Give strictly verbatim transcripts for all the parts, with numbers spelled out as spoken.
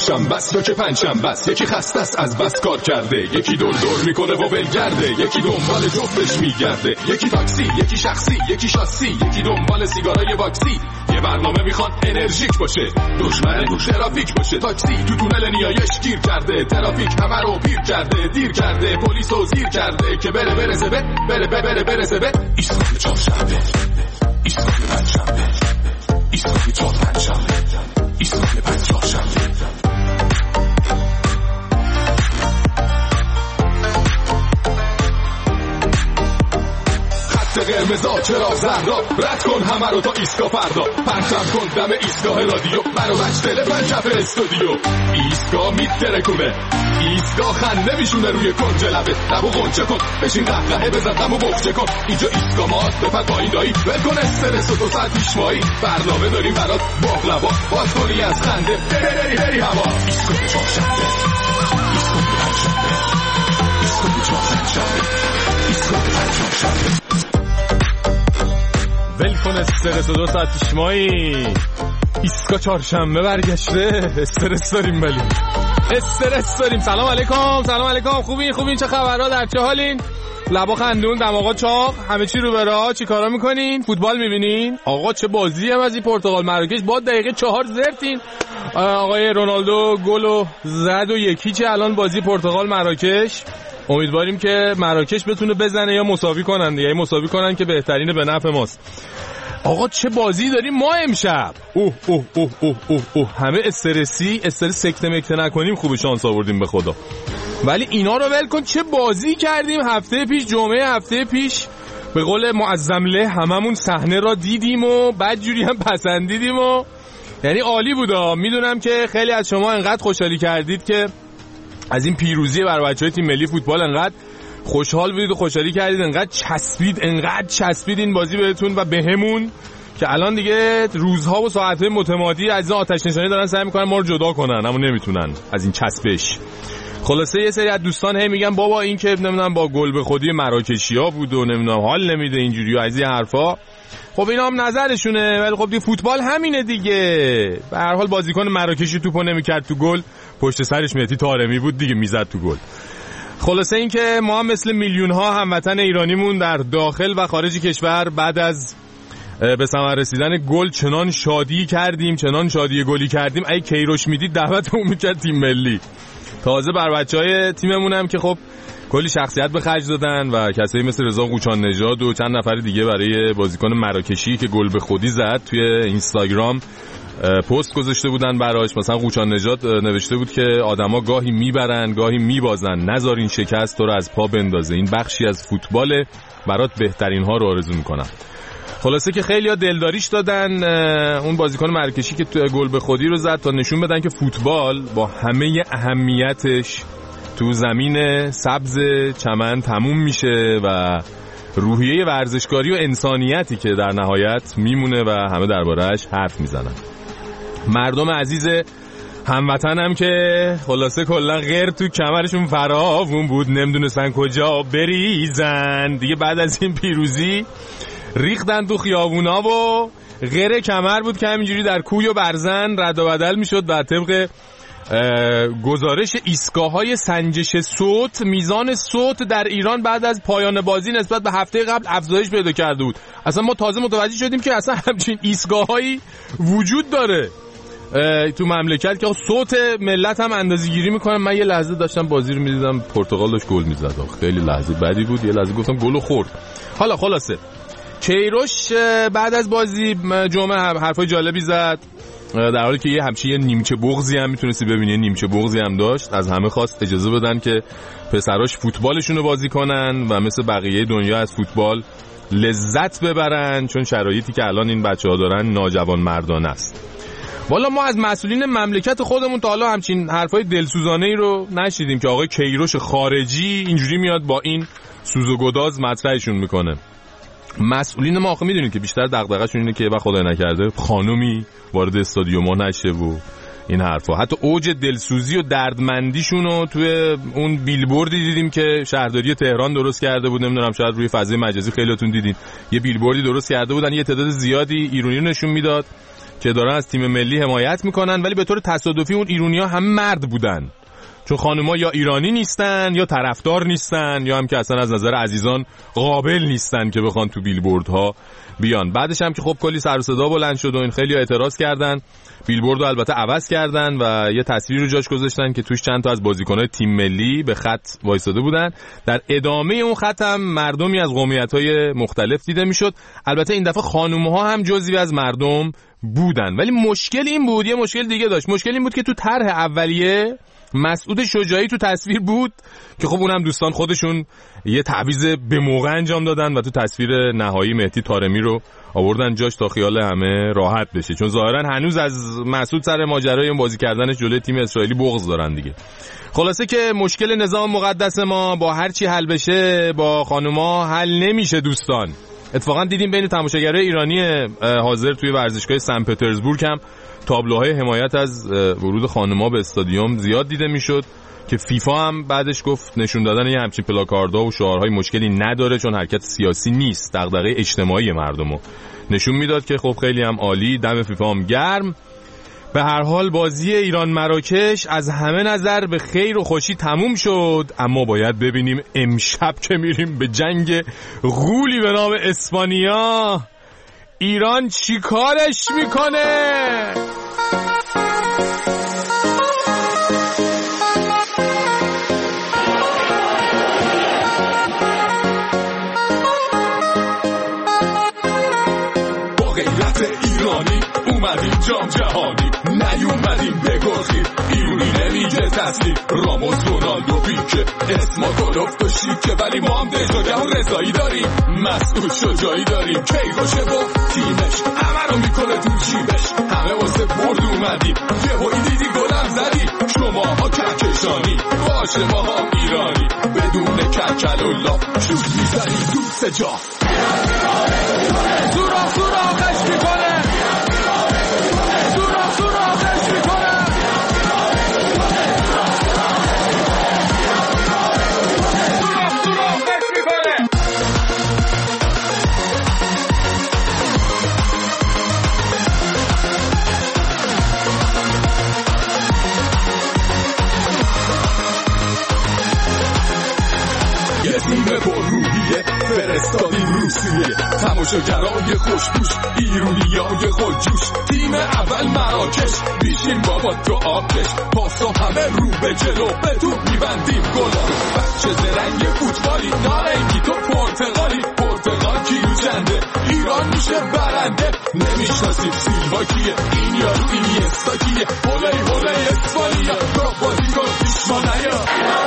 چهارشنبه است یا که پنجشنبه است، یکی خسته است از بس کار کرده، یکی دور دور میکنه و ولگرده، یکی دنبال جفتش میگرده، یکی تاکسی، یکی شخصی، یکی شاسی، یکی دنبال سیگارای واکسی. یه برنامه میخواد انرژیک باشه، دشمن تو ترافیک باشه، تاکسی تو تونل نیایش گیر کرده، ترافیک همه رو پیر کرده، دیر کرده، پلیس رو زیر کرده که بره برسه به بره بره بره برسه به ایستگاه چهارشنبه، ایستگاه پنجشنبه، ایستگاه چهار پنجشنبه، ایستگاه پنج چهارشنبه. قرمزا چرا زهرا رد کن همه رو تا ایستگاه فردا، پرچم کن دم ایستگاه رادیو، برو بچ تلفن کف استودیو. ایستگاه میترکونه، ایستگاه خنده میشونه روی کنج لبه، لبو غنچه کن بشین قهقهه بزن غمو بغچه کن، اینجا ایستگاه ماست بپر پایین دایی، ول کن استرس و دو ساعت پیشوایی، برنامه داریم برات باقلوا، باز کنی از خنده بری بری هوا. ایستگاه چهارشنبه، ایستگاه پنجشنبه، ایستگاه چهار پنجشنبه، ایستگاه پنج چهارشنبه. ولکن استرس و دو ساعت پیشمایی، ایستگاه چهارشنبه برگشته. استرس داریم ولی استرس داریم. سلام علیکم، سلام علیکم. خوبین خوبین؟ چه خبرها؟ در چه حالین؟ لبا خندون، دماغا چاق، همه چی رو به راه. چی کارا میکنین؟ فوتبال میبینین؟ آقا چه بازی هم از این پرتغال مراکش، با دقیقه چهار زرتین. آقای رونالدو گلو زد و یکی چه الان بازی پرتغال مراکش. امیدواریم که مراکش بتونه بزنه یا مساوی کنن دیگه، مساوی کنن که بهترینه، به نفع ماست. آقا چه بازی داریم ما امشب. اوه اوه اوه اوه اوه اوه همه استرسی، استرس سکته مکته نکنیم، خوب شانس آوردیم به خدا. ولی اینا رو ول کن، چه بازی کردیم هفته پیش، جمعه هفته پیش. به قول معظم له هممون صحنه را دیدیم و بدجوری هم پسندیدیم و یعنی عالی بودا. میدونم که خیلی از شما انقدر خوشحالی کردید که از این پیروزی بر بچهای تیم ملی فوتبال انقدر خوشحال بودید و خوشحالی کردید، انقدر چسبید انقدر چسبید این بازی بهتون و بهمون که الان دیگه روزها و ساعتهای متمادی از این آتش نشانی دارن سعی میکنن ما رو جدا کنن، اما نمیتونن از این چسبش. خلاصه یه سری از دوستان هی میگن بابا این که نمیدونم با گل به خودی مراکشیا بود و نمیدونم حال نمیده اینجوری و از این حرفا. خب اینا هم نظرشونه، ولی خب دیگه فوتبال همینه دیگه. به هر حال بازیکن مراکشی توپو نمیکرد تو گل، پشت سرش مهدی طارمی بود دیگه میزد تو گل. خلاصه این که ما هم مثل میلیون ها هموطن ایرانیمون در داخل و خارج کشور بعد از به ثمر رسیدن گل چنان شادی کردیم، چنان شادی گلی کردیم، ای کیروش میدید دعوتمون میکرد تیم ملی. تازه بر بچهای تیممون هم که خب کلی شخصیت به خرج دادن و کسایی مثل رضا قوچان نژاد و چند نفر دیگه برای بازیکن مراکشی که گل به خودی زد توی اینستاگرام پست گذاشته بودن براش. مثلا قوچان نژاد نوشته بود که آدما گاهی میبرن گاهی میبازن، نذارین شکست تو رو از پا بندازه، این بخشی از فوتباله، برات بهترین ها رو آرزو میکنم. خلاصه که خیلی‌ها دلداریش دادن اون بازیکن مراکشی که تو گل به خودی رو زد تا نشون بدن که فوتبال با همه اهمیتش تو زمین سبز چمن تموم میشه و روحیه ورزشکاری و انسانیتی که در نهایت میمونه و همه درباره‌اش حرف میزنن. مردم عزیز هموطنم که خلاصه کلا غیر تو کمرشون فراوون بود، نمیدونستن کجا بریزن دیگه. بعد از این پیروزی ریختن تو خیابونا و غیر کمر بود که همینجوری در کوی و برزن رد و بدل میشد و طبق گزارش ایستگاه‌های سنجش صوت، میزان صوت در ایران بعد از پایان بازی نسبت به هفته قبل افزایش پیدا کرده بود. اصلا ما تازه متوجه شدیم که اصلا همچین ایستگاه‌هایی وجود داره تو مملکت که صوت ملت هم اندازه‌گیری میکنن. من یه لحظه داشتم بازی رو میدیدم، پرتغال داشت گل میزد، خیلی لحظه بدی بود، یه لحظه گفتم گل خورد. حالا خلاصه کیروش بعد از بازی جمعه حرفای جالبی زد، در حالی که یه همچین یه نیمچه بغضی هم میتونستی ببینی، نیمچه بغضی هم داشت. از همه خواست اجازه بدن که پسراش فوتبالشون رو بازی کنن و مثل بقیه دنیا از فوتبال لذت ببرن، چون شرایطی که الان این بچه‌ها دارن ناجوان مردانه است. والا ما از مسئولین مملکت خودمون تا حالا همچین حرفای دلسوزانه ای رو نشیدیم که آقای کیروش خارجی اینجوری میاد با این سوز و گداز مطرحشون میکنه. مسئولین ما آخه میدونید که بیشتر دغدغه‌شون اینه که یه وقت خدای نکرده خانومی وارد استادیوم نشه و این حرفا. حتی اوج دلسوزی و دردمندیشون رو توی اون بیلبوردی دیدیم که شهرداری تهران درست کرده بود، نمیدونم شاید روی فضای مجازی خیلیاتون دیدین، یه بیلبوردی درست کرده بودن، یه تعداد زیادی ایرانی نشون میداد که دارن از تیم ملی حمایت میکنن، ولی به طور تصادفی اون ایرونیا هم مرد بودن، چون خانوما یا ایرانی نیستن یا طرفدار نیستن یا هم که اصلا از نظر عزیزان قابل نیستن که بخوان تو بیلبوردها بیان. بعدش هم که خب کلی سر و صدا بلند شد و این خیلی اعتراض کردن، بیلبورد رو البته عوض کردن و یه تصویر رو جاش گذاشتن که توش چند تا از بازیکن‌های تیم ملی به خط وایساده بودن. در ادامه اون خط هم مردمی از قومیت‌های مختلف دیده میشد. البته این دفعه خانوم‌ها هم جزئی از مردم بودن، ولی مشکل این بود، یه مشکل دیگه داشت. مشکل این بود که تو طرح اولیه مسعود شجاعی تو تصویر بود که خب اونم دوستان خودشون یه تعویض به موقع انجام دادن و تو تصویر نهایی مهدی طارمی رو آوردن جاش تا خیال همه راحت بشه، چون ظاهرا هنوز از مسعود سر ماجرای اون بازی کردنش جلوی تیم اسرائیلی بغض دارن دیگه. خلاصه که مشکل نظام مقدس ما با هر چی حل بشه با خانوما حل نمیشه دوستان. اتفاقا دیدیم بین تماشاگرای ایرانی حاضر توی ورزشگاه سن پترزبورگ هم تابلوهای حمایت از ورود خانم‌ها به استادیوم زیاد دیده میشد که فیفا هم بعدش گفت نشون دادن یه همچین پلاکاردها و شعارهای مشکلی نداره، چون حرکت سیاسی نیست، دغدغه اجتماعی مردمو نشون میداد که خب خیلی هم عالی، دم فیفا هم گرم. به هر حال بازی ایران مراکش از همه نظر به خیر و خوشی تموم شد، اما باید ببینیم امشب که میریم به جنگ غولی به نام اسپانیا ایران چی کارش میکنه. با غیرت ایرانی اومدیم جام جهانی، نیومدیم بگرخیم، ایرونی نمیگه تسلیم، راموس رونالدو پیکه اسما گلفت و شیکه، ولی ما هم دژاگه و رضایی داریم، مسعود شجاعی داریم، کیروشه و تیمش همه رو میکنه تو جیبش، همه واسه برد اومدیم، یه هایی دیدی گلم زدی، شما ها کهکشانی باشه ما هم ایرانی، بدون کلکلولا شوت میزنی دوست جا سوراخ سوراخش میکنه، سوراخ سوراخش میکنه. یه تیم پر روحیه فرستادیم روسیه، تماشاگرای خوشبوش ایرونیای خودجوش، تیم اول مراکش بیشیم بابا تو آبکش، پاسا همه رو به جلو به توپ میبندیم گلا، بچه زرنگ فوتبالی نارنگی تو پرتغالی، پرتغال کیلوچنده ایران میشه برنده، نمیشناسیم سیلوا کیه این یارو اینیستا کیه، هولی هولی اسپانیا تو بازی کن پیشما نیا.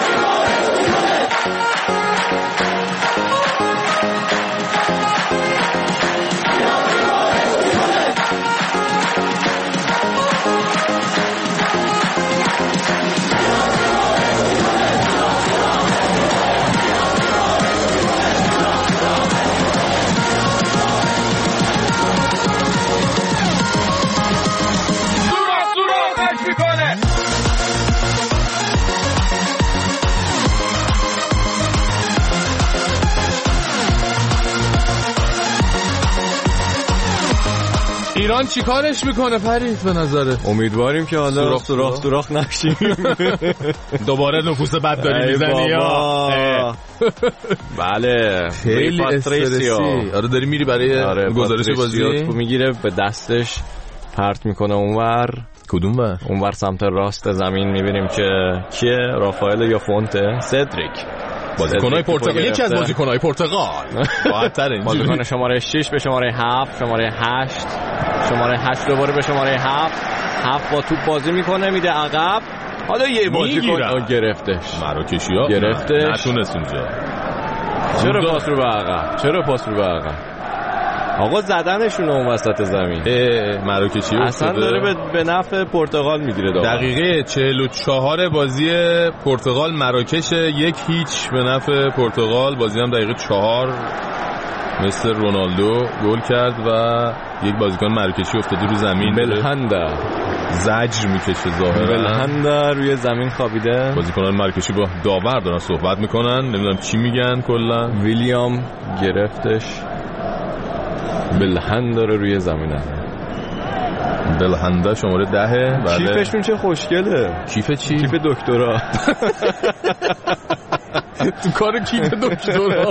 ایران چی کارش میکنه فرید به نظره؟ امیدواریم که حالا سوراخ سوراخ نشیم، دوباره نفوس بد داری میزنی یا بله خیلی استرسی. آره داری میری برای آره گزارش بازی میگیره به دستش پرت میکنه اونور. کدوم ور؟ اونور سمت راست زمین میبینیم که کیه؟ رافائل یا فونته؟ سدریک بازیکنای پرتغال، یکی از بازیکنای پرتغال راحت‌تر اینجوری، بازیکن شماره شش به شماره هفت، شماره هشت، شماره هشت دوباره به شماره هفت، هفت با توپ بازی میکنه میده عقب، حالا یه بازیکن گرفتش، مراکشی‌ها گرفتش، نتونست اونجا. چرا پاس رو به عقب؟ چرا پاس رو به عقب؟ آقا زدنشون اون وسط زمین. مراکشی اصلا داره به, به نفع پرتغال میگیره. دقیقه چهل و چهار بازی پرتغال مراکش یک هیچ به نفع پرتغال. بازی هم دقیقه چهار مثل رونالدو گل کرد و یک بازیکن مراکشی افتاده رو زمین، بلهنده زجر میکشه ظاهرا، بلهنده روی زمین خوابیده. بازیکنان مراکشی با داور دارن صحبت میکنن، نمیدونم چی میگن. کلا ویلیام گرفتش، بلهند داره روی زمینه. بلهنده شماره ده. بله. کیفشون چه خوشگله. کیف چی؟ کیف دکترا. تو کار کیف دکترا.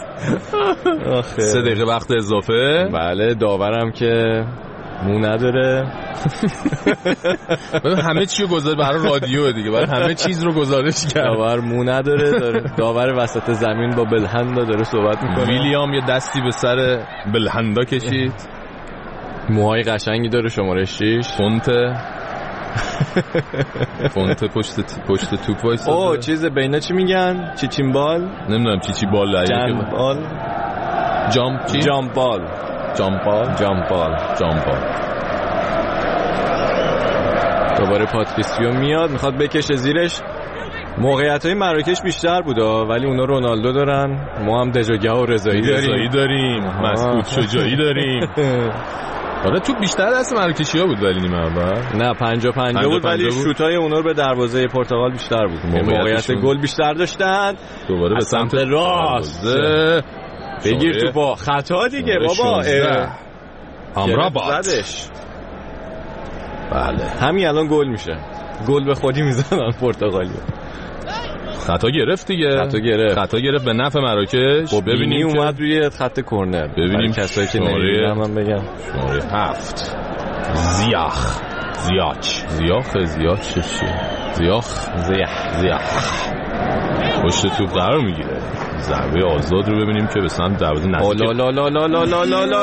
سه دقیقه وقت اضافه. بله داورم که مو نداره. همه چی رو گذاره برای رادیو دیگه، برای همه چیز رو گزارش کرد. داور مو نداره، داره داور وسط زمین با بلهندا داره صحبت میکنه. ویلیام یه دستی به سر بلهندا کشید. موهای قشنگی داره شماره شش. فونت فونت پشت پشت توپ وایساده. اوه چیز بینا چی میگن؟ چیچین بال؟ نمیدونم چی چی بال. جمپ بال. جامپ چی؟ جامپ بال. جامپ بال. جامپ بال. جامپ بال. دوباره پاتریسیو میاد میخواد بکشه زیرش. موقعیت‌های مراکش بیشتر بودا ولی اونا رونالدو دارن، ما هم دژوگه و رضایی داریم. رضایی داریم، مسعود شجاعی داریم. آره تو بیشتر دست مراکشی‌ها بود ولی نیمه اول. نه پنجاه پنجاه بود ولی شوت‌های اونا رو به دروازه پرتغال بیشتر بود. موقعیت گل بیشتر داشتن. دوباره به سمت راست. بگیر تو با خطا دیگه بابا. امرابات. بله همین الان گل میشه. گل به خودی میزنن پرتغالی. خطا گرفت دیگه. خطا گرفت. خطا گرفت به نفع مراکش. خب ببینیم اومد روی خط کرنر. ببینیم کسایی که نمیدونم من بگم. شماره هفت زیاخ زیاچ زیاخ زیاچ چیه؟ زیاخ زیاخ زیاخ پشت توپ قرار میگیره. ضربه آزاد رو ببینیم که به سمت دروازه نزدیک. لا لا لا لا لا لا لا لا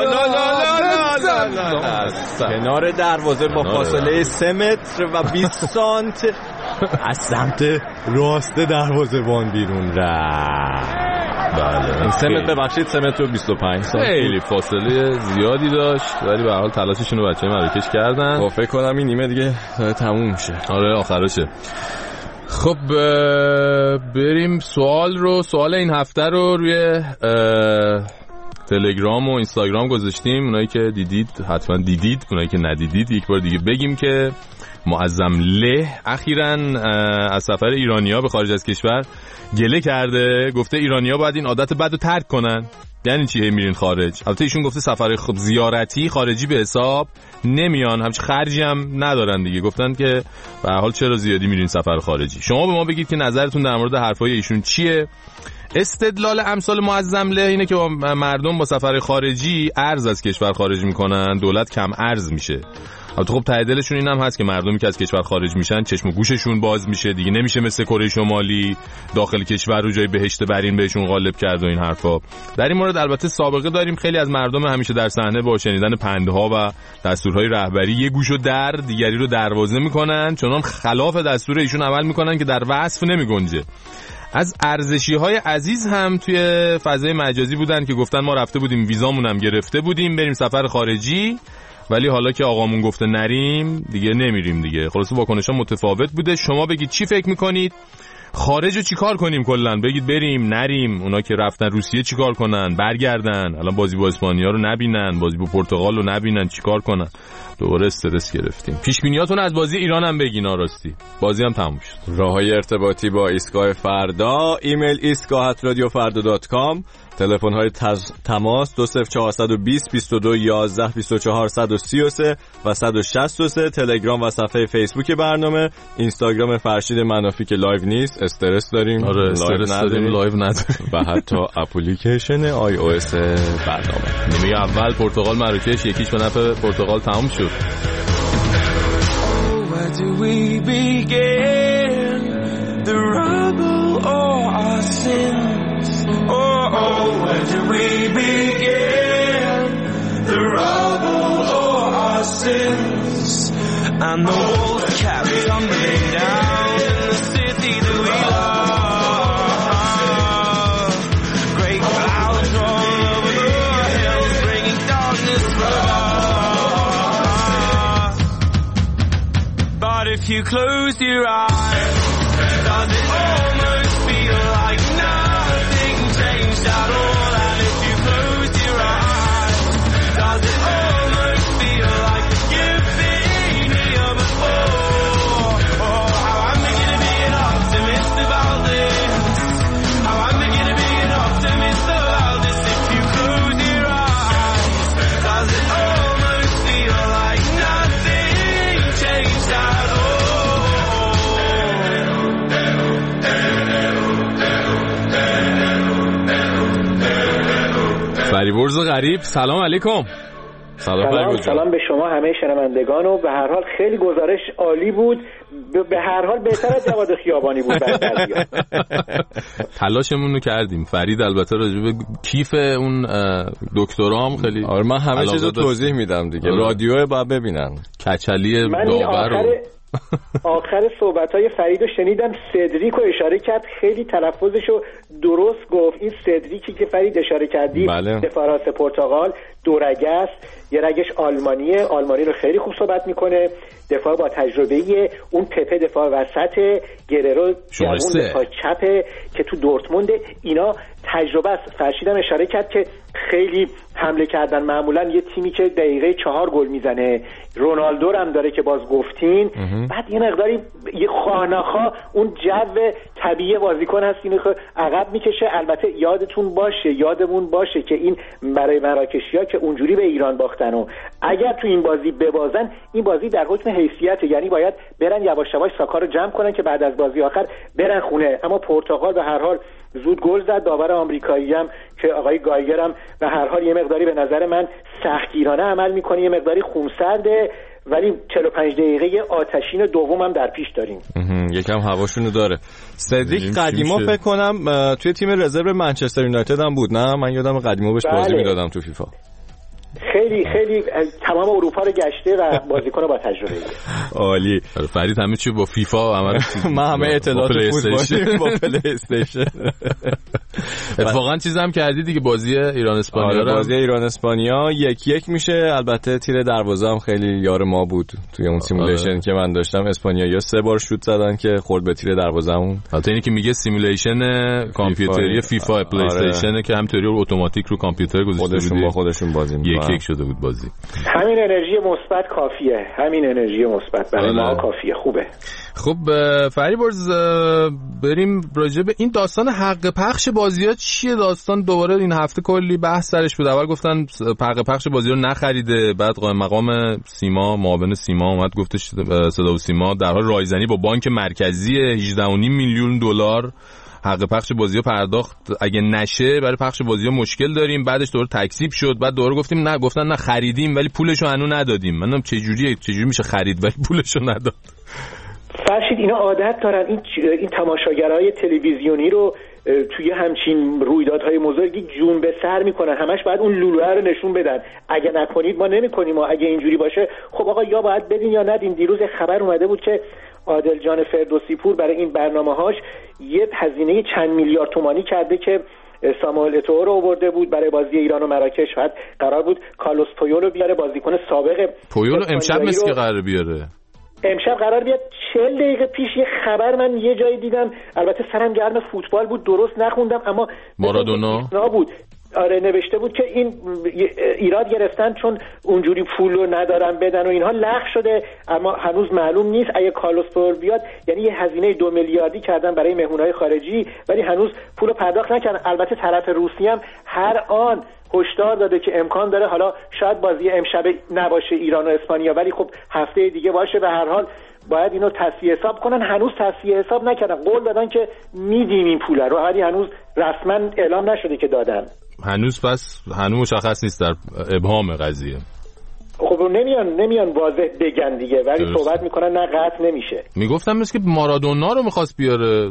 لا لا کنار دروازه با فاصله سه متر و بیست سانت از سمت راست دروازه‌بان بیرون رفت. بله این سه متر ببخشید سه متر و بیست و پنج سانت خیلی فاصله زیادی داشت ولی به هر حال تلاششون رو بچه‌ها مراکش کردن. با فکر کنم این نیمه دیگه تموم میشه. آره آخرشه. خب بریم سوال رو سوال این هفته رو روی تلگرام و اینستاگرام گذاشتیم. اونایی که دیدید حتما دیدید، اونایی که ندیدید یک بار دیگه بگیم که معظم له اخیراً از سفر ایرانی‌ها به خارج از کشور گله کرده، گفته ایرانی‌ها باید این عادت بد رو ترک کنن. یعنی چی میرین خارج؟ البته ایشون گفته سفر خب زیارتی خارجی به حساب نمیان، همچه خرجی هم ندارن دیگه. گفتن که به هر حال چرا زیادی میرین سفر خارجی. شما به ما بگید که نظرتون در مورد حرفای ایشون چیه. استدلال امثال معظم له اینه که مردم با سفر خارجی ارز از کشور خارج میکنن، دولت کم ارز میشه. البته خب ته دلشون این هم هست که مردمی که از کشور خارج میشن چشم و گوششون باز میشه دیگه، نمیشه مثل کره شمالی داخل کشور رو جای بهشت برین بهشون غالب کرد و این حرفا. در این مورد البته سابقه داریم، خیلی از مردم همیشه در صحنه با شنیدن پندها و دستورهای رهبری یه گوشو در دیگری رو دروازه میکنن، چنان خلاف دستور ایشون عمل میکنن که در وصف نمیگنجه. از ارزشی‌های عزیز هم توی فضای مجازی بودن که گفتن ما رفته بودیم ویزامون هم گرفته بودیم بریم سفر خارجی، ولی حالا که آقامون گفته نریم دیگه نمیریم دیگه. خلاصه واکنش‌ها متفاوت بوده. شما بگید چی فکر میکنید؟ خارج رو چی کار کنیم کلن؟ بگید بریم نریم؟ اونا که رفتن روسیه چی کار کنن؟ برگردن؟ الان بازی با اسپانیا رو نبینن، بازی با پرتغال رو نبینن، چی کار کنن؟ دوباره استرس گرفتیم. پیش بینیاتون از بازی ایران هم بگین. آراستی بازی هم تموم شد. راههای ارتباطی با ایستگاه فردا: ایمیل ایستگاه ات رادیو فردا دات کام، تلفن های تز... تماس دو صفر چهار دو صفر بیست و دو یازده بیست و چهار صد و سی و سه و صد و شصت و سه، تلگرام و صفحه فیسبوک برنامه، اینستاگرام فرشید منافی که لایو نیست، استرس داریم، آره استرس نداریم، لایو نداریم و حتی اپلیکیشن آی او اس برنامه. نیمه اول پرتغال مراکش یکیش به نفع پرتغال تموم شد. Where do we begin? The rubble or our sins? Oh, oh, where do we begin? The rubble or our sins? And the walls kept tumbling down in the city that we love. Great clouds roll over the hills, bringing darkness from us. But if you close your eyes, does it almost feel like nothing changed at all? And if you close your eyes, does it almost feel like you've been here before? Oh, how I'm beginning to be an optimist about this. How I'm beginning to be an optimist about this. If you close your eyes, does it almost feel like nothing فریبرز غریب سلام علیکم. سلام سلام, سلام به شما همه شنوندگان و به هر حال خیلی گزارش عالی بود، به هر حال بهتر از جواد خیابانی بود. تلاشمون رو کردیم. فرید البته راجع به کیف اون دکترام خیلی آره من همه چیزو توضیح میدم دیگه. رادیو باید ببینن. کچلی داور رو آخر صحبت‌های فرید رو شنیدم، سدریک رو اشاره کرد، خیلی تلفظش رو درست گفت. این سدریکی که فرید اشاره کردی بله. دفاع راست پرتغال، دو رگه است، یه رگش آلمانیه، آلمانی رو خیلی خوب صحبت میکنه، دفاع با تجربه‌ایه. اون پپه دفاع وسط، گررو جوون دفاع چپه که تو دورتموند، اینا تجربه است. فرشیدم اشاره کرد که خیلی حمله کردن، معمولا یه تیمی که دقیقه چهار گل میزنه، رونالدو هم داره که باز گفتین، بعد یه مقداری یه خانخا اون جو طبیعی بازیکن هست اینو عقب میکشه. البته یادتون باشه، یادمون باشه که این برای مراکشیا که اونجوری به ایران باختن و اگر تو این بازی ببازن، این بازی در حکم حیثیت، یعنی باید برن یواش یواش ساکا رو جمع کنن که بعد از بازی آخر برن خونه. اما پرتغال به هر حال زود گل زد. داور آمریکایی هم که آقای گایگر هم به هر حال یه مقداری به نظر من سختگیرانه عمل میکنه، یه مقداری خونسرده، ولی چهل و پنج دقیقه آتشین دوم هم در پیش داریم. یکم هواشونو داره. سدریک قدیما فکر کنم توی تیم رزرو منچستر یونایتد هم بود، نه من یادم قدیما بهش بازی بله. میدادم تو فیفا. خیلی خیلی تمام اروپا رو گشته و بازیکن با تجربه. عالی. فرید همه چی با فیفا عمل من همه اطلاعات فوتبال با پلی استیشن. اتفاقا چیزام کردی دیگه، بازی ایران اسپانیا رو. بازی ایران اسپانیا یک یک میشه. البته تیر دروازه هم خیلی یار ما بود توی اون سیمولیشن آره. که من داشتم. اسپانیایی‌ها سه بار شوت زدن که خورد به تیر دروازه‌مون. البته اینی که میگه سیمولیشن کامپیوتری فیفا پلی استیشن که همینطوری اتوماتیک رو کامپیوتر گذاشته خودشون با خودشون بازی می‌کنن. یک یک شده بود بازی. همین انرژی مثبت کافیه، همین انرژی مثبت برای ما کافیه، خوبه. خب فریبرز بریم راجع به این داستان حق پخش بازی‌ها چیه. داستان دوباره این هفته کلی بحث سرش بود. اول گفتن حق پخش بازی رو نخریده، بعد قائم مقام سیما، معاون سیما اومد گفتش صدا و سیما در حال رایزنی با بانک مرکزی هجده و نیم میلیون دلار حق پخش بازی‌ها پرداخت، اگه نشه برای پخش بازی‌ها مشکل داریم. بعدش دوباره تکذیب شد، بعد دوباره گفتیم نه، گفتن نه خریدیم ولی پولشو هنوز ندادیم. منم چه جوریه چه جوری میشه خرید ولی پولشو نداد؟ فرشید اینا عادت دارن این این تماشاگرای تلویزیونی رو توی همچین رویدادهای بزرگی جون به سر میکنن، همش باید اون لولوه رو نشون بدن. اگه نکنید ما نمیکنیم، و اگه اینجوری باشه خب آقا یا باید بدین یا ندین. دیروز خبر اومده بود که عادل جان فردوسی پور برای این برنامه‌هاش یه هزینه چند میلیارد تومانی کرده که ساموئل اتو رو آورده بود برای بازی ایران و مراکش. بعد قرار بود کارلوس پویولو بیاره، بازیکن سابق پویولو امشب مثل که قرار بیاره، امشب قرار بیاد. چهل دقیقه پیش یه خبر من یه جایی دیدم، البته سرم گرم فوتبال بود درست نخوندم، اما مارادونا بود. آره نوشته بود که این ایراد گرفتن چون اونجوری پول رو ندارن بدن و اینها، لغو شده. اما هنوز معلوم نیست اگه کارلوس پویول بیاد، یعنی یه هزینه دو میلیاردی کردن برای مهمونهای خارجی ولی هنوز پول رو پرداخت نکردن. البته طرف روسیه هم هر آن هشدار داده که امکان داره حالا شاید بازی امشب نباشه ایران و اسپانیا، ولی خب هفته دیگه باشه. به هر حال باید اینو تصفیه حساب کنن. هنوز تصفیه حساب نکردن، قول دادن که میدیم این پول رو، ولی هنوز رسما اعلام نشده که دادن. هنوز پس هنوز مشخص نیست در ابهام قضیه. خب نمیان نمیان واضح بگن دیگه، ولی درست. صحبت میکنن نه قطع نمیشه. میگفتم مثل که مارادونا رو میخواست بیاره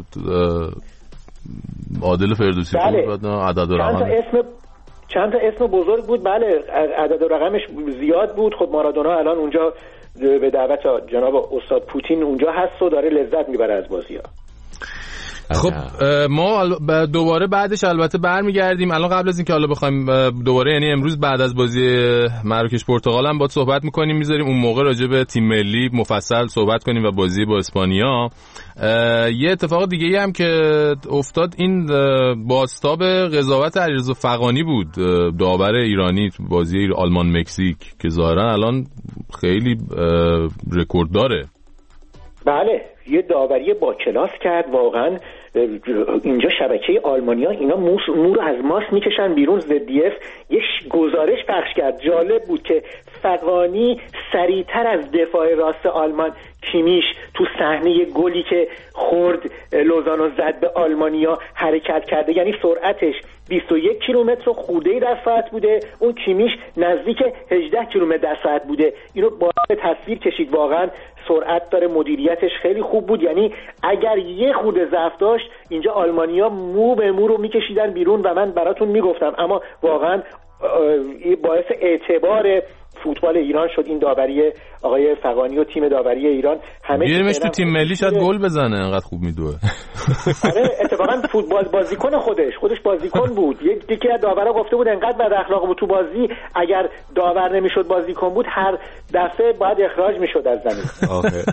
عادل فردوسی بله. بود، عدد و رقم اسم چند تا اسم بزرگ بود، بله عدد و رقمش زیاد بود. خب مارادونا الان اونجا به دعوت جناب استاد پوتین اونجا هست و داره لذت میبره از بازی‌ها. خب ما دوباره بعدش البته برمیگردیم. الان قبل از اینکه حالا بخوایم دوباره، یعنی امروز بعد از بازی مراکش پرتغال هم باید صحبت میکنیم، میذاریم اون موقع راجع به تیم ملی مفصل صحبت کنیم و بازی با اسپانیا. یه اتفاق دیگه هم که افتاد این بازتاب قضاوت علیرضا فغانی بود، داور ایرانی تو بازی آلمان مکزیک که ظاهرا الان خیلی رکورد داره. بله یه داوری با کلاس کرد واقعا. اینجا شبکه آلمانیا اینا مو رو از ماست میکشن بیرون. زدیف یه گزارش پخش کرد، جالب بود که فغانی سریعتر از دفاع راست آلمان کیمیش تو صحنه گلی که خورد لوزانو زد به آلمانیا حرکت کرده، یعنی سرعتش بیست و یک کیلومتر و خورده در ساعت بوده، اون کیمیش نزدیک هجده کیلومتر در ساعت بوده. اینو باید تصویر کشید، واقعا سرعت داره، مدیریتش خیلی خوب بود. یعنی اگر یه خورده ضعف داشت اینجا آلمانیا مو به مو رو میکشیدن بیرون و من براتون میگفتم، اما واقعا باعث اعتبار فوتبال ایران شد این داوری آقای فغانی و تیم داوری ایران. همه بیارمش تو تیم ملی شاید گل بزنه، انقدر خوب میدوه. آره اتفاقا فوتبال بازیکن خودش خودش بازیکن بود. یکی از داورا گفته بود انقدر بد اخلاق بود تو بازی، اگر داور نمیشد بازیکن بود هر دفعه باید اخراج میشد از زمین. آخه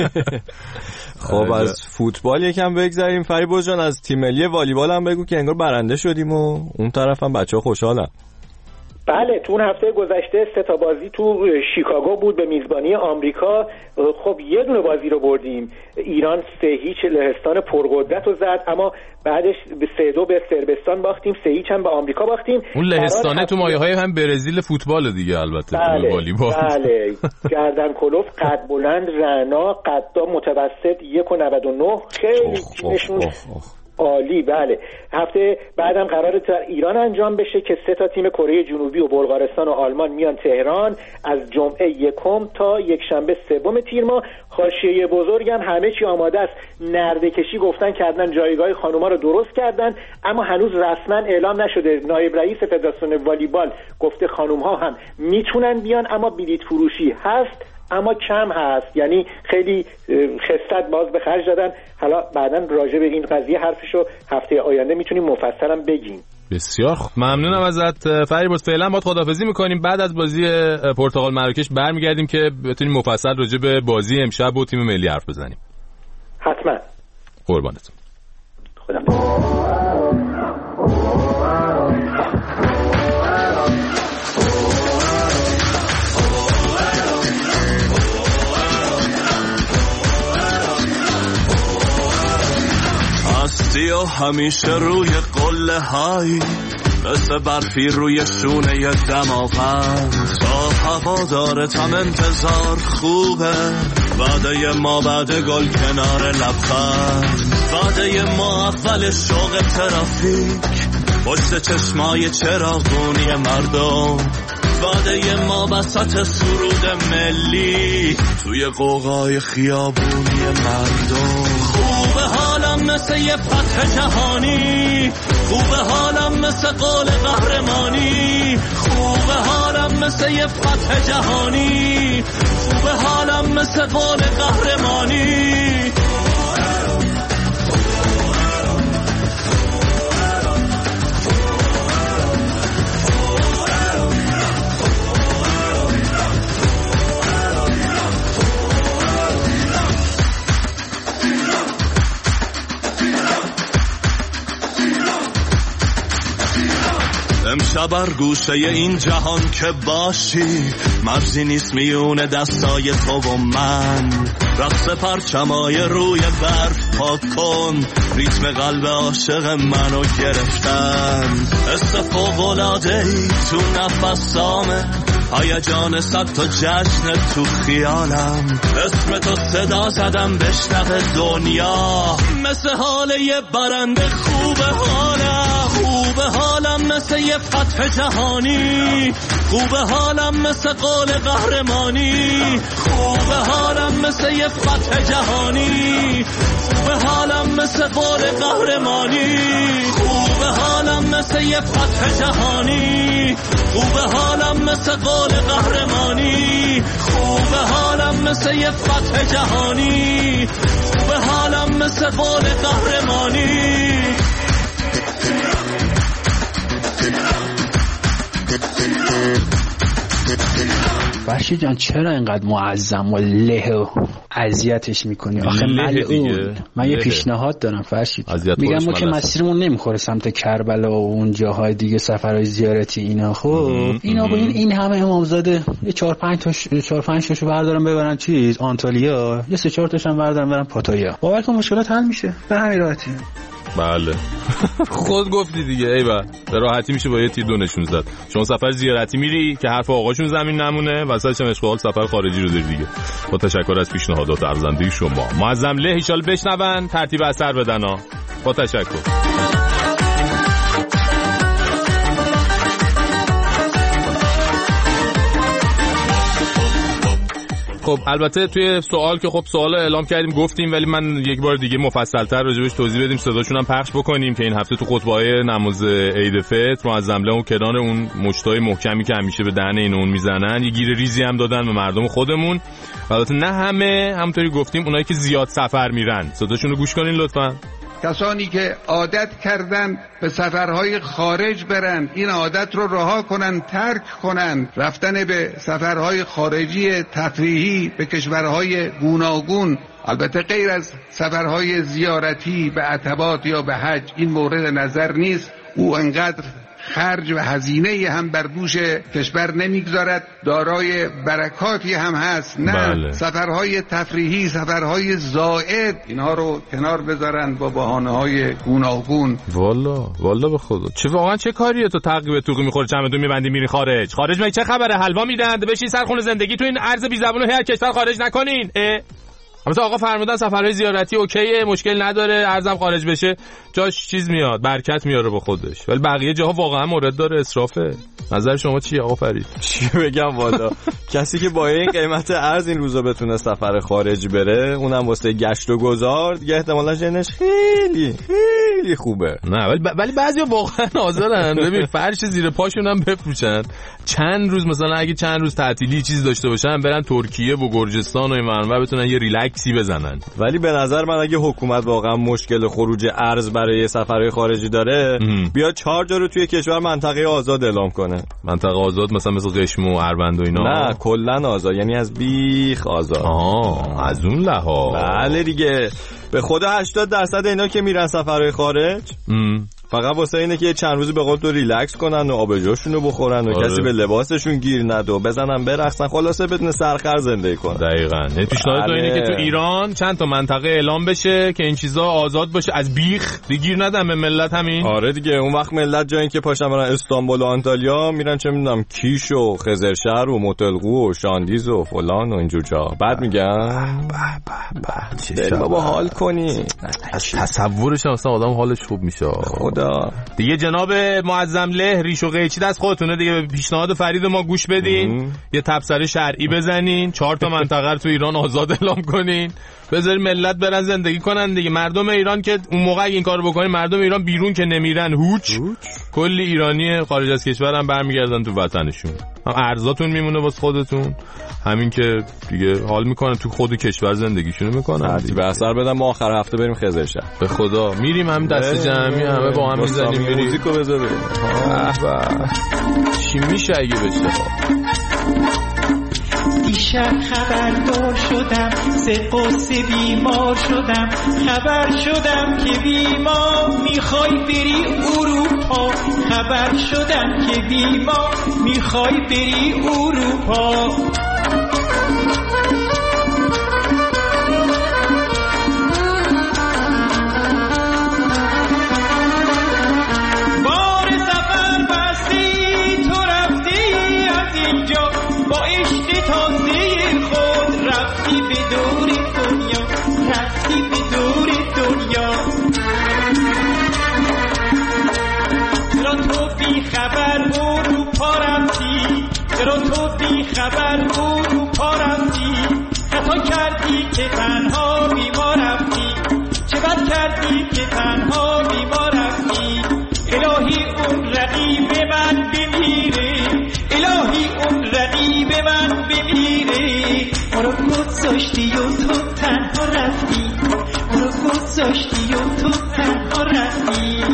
خب از فوتبال یکم بگذریم. فریبرز جان از تیم ملی والیبال هم بگو که انگار برنده شدیم و اون طرف هم بچه‌ها خوشحالن. بله تو اون هفته گذشته سه تا بازی تو شیکاگو بود به میزبانی آمریکا. خب یه دونه بازی رو بردیم، ایران سه هیچ لهستان پرقدرت رو زد، اما بعدش به سه دو به صربستان باختیم، سه هیچ هم به آمریکا باختیم. اون لهستانه تو مایه‌های هم برزیل فوتبال دیگه البته. بله تو والیبال بله گردن کلوف، قد بلند، رعنا، قد متوسط یک و نود و نه، خیلی تیمشون عالی. بله هفته بعدم قراره در ایران انجام بشه که سه تا تیم کره جنوبی و بلغارستان و آلمان میان تهران از جمعه یکم تا یک شنبه سوم تیر ماه. حاشیه بزرگم همه چی آماده است، نرده کشی گفتن کردن، جایگاه خانوما رو درست کردن، اما هنوز رسما اعلام نشده. نایب رئیس فدراسیون والیبال گفته خانوم‌ها هم میتونن بیان، اما بلیط فروشی هست اما کم هست، یعنی خیلی خستت باز به خرج دادن. حالا بعداً راجع به این قضیه حرفشو هفته آینده میتونیم مفصلا بگیم. بسیار خوب، ممنونم ازت فریبرز. فعلا باید خداحافظی میکنیم، بعد از بازی پرتغال مراکش برمیگردیم که بتونیم مفصل راجع به بازی امشب و تیم ملی حرف بزنیم. حتما. قربانتون. خدا. هستی و همیشه روی قله های مثل برفی روی شونه ی دماغم، تا هوادارتم انتظار خوبه، وعده ما بعد گل کنار لبخند، وعده ما اول شوق ترافیک پشت چشمای چراغونی مردم، وعده ما وسط سرود ملی توی قوقای خیابونی مردم. خوبه حالم مثل یه فتح جهانی، خوبه حالم مثل قول قهرمانی، خوبه حالم مثل یه فتح جهانی، خوبه حالم مثل قول قهرمانی. امشب بر گوشه این جهان که باشی، مرزی نیست میون دستای تو و من، رقص پرچمای روی برف پاک کن، ریتم قلب عاشق منو گرفتن، حس فوق‌العاده‌ای تو نفسامه، هیجان صد تا جشن تو خیالم، اسم تو صدا زدم بشنوه دنیا، مثل حال یه برنده خوبه حالم، خوبه حالم مثل یه فتح جهانی، خوبه حالم مثل قول قهرمانی، خوبه حالم مثل یه فتح جهانی، خوبه حالم مثل قول قهرمانی، خوبه حالم مثل یه فتح جهانی، خوبه حالم مثل قول قهرمانی، خوبه حالم مثل یه فتح جهانی، خوبه حالم مثل قول قهرمانی. فرشید جان چرا اینقدر معظم و له و اذیتش میکنی؟ آخه ملعون. من یه پیشنهاد دارم فرشید، میگم ما که مسیرمون نمیخوره سمت کربلا و اون جاهای دیگه، سفرهای زیارتی اینا. خب اینا با این این همه امامزاده یه چهار پنج تا چهار پنج تاشو بردارم ببرن چیز آنتالیا، یه سه چهار تاشم بردارم برن پاتایا، باور کن مشکلات حل میشه به همین راحتی. بله خود گفتی دیگه. ای بابا به راحتی میشه با یه تیر دو نشون زد. شما سفر زیارتی میری که حرف آقاشون زمین نمونه، وسطش هم اشغال سفر خارجی رو داری دیگه. با تشکر از پیشنهادات ارزنده شما. معظم له ایشال بشنون ترتیب اثر بدن ها. با تشکر. خب البته توی سوال که خب سوال اعلام کردیم گفتیم، ولی من یک بار دیگه مفصل‌تر راجبش توضیح بدیم، صداشون هم پخش بکنیم که این هفته تو خطبه‌های نماز عید فطر معظم له و کنار اون مشتای محکمی که همیشه به دهن این اون میزنن یه گیر ریزی هم دادن به مردم خودمون. البته نه همه، همونطوری گفتیم اونایی که زیاد سفر میرن. صداشون رو گوش کنین لطفاً. کسانی که عادت کردن به سفرهای خارج برن این عادت رو رها کنن، ترک کنن. رفتن به سفرهای خارجی تفریحی به کشورهای گوناگون، البته غیر از سفرهای زیارتی به عتبات یا به حج، این مورد نظر نیست. او انقدر خرج و هزینه هم بر دوش کشور نمیگذارد، دارای برکاتی هم هست. نه بله. سفرهای تفریحی، سفرهای زائد، اینها رو کنار بذارن با بهانه‌های گوناگون. والا والا به خدا چه واقعا چه کاریه؟ تو تعقیب توقی میخوره چمدون میبندی میری خارج. خارج مگه چه خبره؟ حلوا میدن بشین سرخون زندگی تو این ارض بی زبون هر کشور خارج نکنین. مثلا آقا فرمودن سفرهای زیارتی اوکیه، مشکل نداره، ارزم خارج بشه جاش چیز میاد، برکت میاره با خودش، ولی بقیه جاها واقعا مورد داره اسرافه. نظر شما چیه آقا فرید؟ چی بگم والا کسی که با این قیمت ارز این روزا بتونه سفر خارج بره، اونم واسه گشت و گذار، دیگه احتمالاً ژنش خیلی خیلی خوبه. نه ولی ب... ولی بعضیا واقعا حاضرن ببین فرش زیر پاشون هم بفروشن چند روز، مثلا اگه چند روز تعطیلی چیزی داشته باشن برن ترکیه و گرجستان و این منور بتونن یه ریلکسی بزنن. ولی به نظر من اگه حکومت واقعا مشکل خروج ارز برای سفرهای خارجی داره، بیا چهار جا رو توی کشور منطقه آزاد اعلام کنه. منطقه آزاد مثلا مثل قشم و اروند و اینا؟ نه کلا آزاد، یعنی از بیخ آزاد. آها از اون لحاظ. بله دیگه. به خدا هشتاد درصد اینا که میرن سفرهای خارج ام. فقط واسه اینه که چند روز به قول تو ریلکس کنن و آبجوشونو بخورن و آره. کسی به لباسشون گیر نده و بزنن برقصن، خلاصه بدون سرخر زندگی کنن. دقیقاً. پیشنهاد تو اینه که تو ایران چند تا منطقه اعلام بشه که این چیزا آزاد باشه، از بیخ دیگیر ندن به ملت همین. آره دیگه. اون وقت ملت جای اینکه پاشن برن استانبول و آنتالیا میرن چه میدونم کیش و خزرشهر و متلقو و شاندیز و فلان و اینجور جا. بعد میگن به بابا حال کنی. از تصورش اصلا آدم حالش خوب میشه. خدا دیگه جناب معظم له ریش و قیچی دست خودتونه دیگه. به پیشنهاد فرید ما گوش بدین، یه تبصره شرعی بزنین، چهار تا منطقه رو تو ایران آزاد اعلام کنین، بذارین ملت برن زندگی کنن دیگه. مردم ایران که اون موقع این کارو بکنین، مردم ایران بیرون که نمیرن هوچ، کلی ایرانی خارج از کشور هم برمیگردن تو وطنشون، هم ارزاتون میمونه واسه خودتون، همین که دیگه حال میکنن تو خود کشور زندگیشونو میکنن. به اثر بدن ما آخر هفته بریم خزرشهر. به خدا میریم هم دست جمعی همه با هم میزنیم میریم موزیکو بذاریم. چی میشه اگه بشه؟ دیشب خبردار شدم سه قصه بیمار شدم، خبر شدم که بیمار میخوای بری اروپا، خبر شدم که بیمار میخوای بری اروپا. بار سفر بستی تو رفتی از اینجا، با عشق تازه خود رفتی به دور دنیا، رفتی به دور دنیا. چرا تو بی خبر اروپا رفتی، چرا تو بی خبر اروپا رفتی، خطا کردی که تنها بی ما رفتی، چه بد کردی که تنها بی ما رفتی. الهی اون رقیب من بمیره، الهی اون رقیب من بمیره. ما رو گذاشتی و تو تنها رفتی، ما رو گذاشتی و تو تنها رفتی.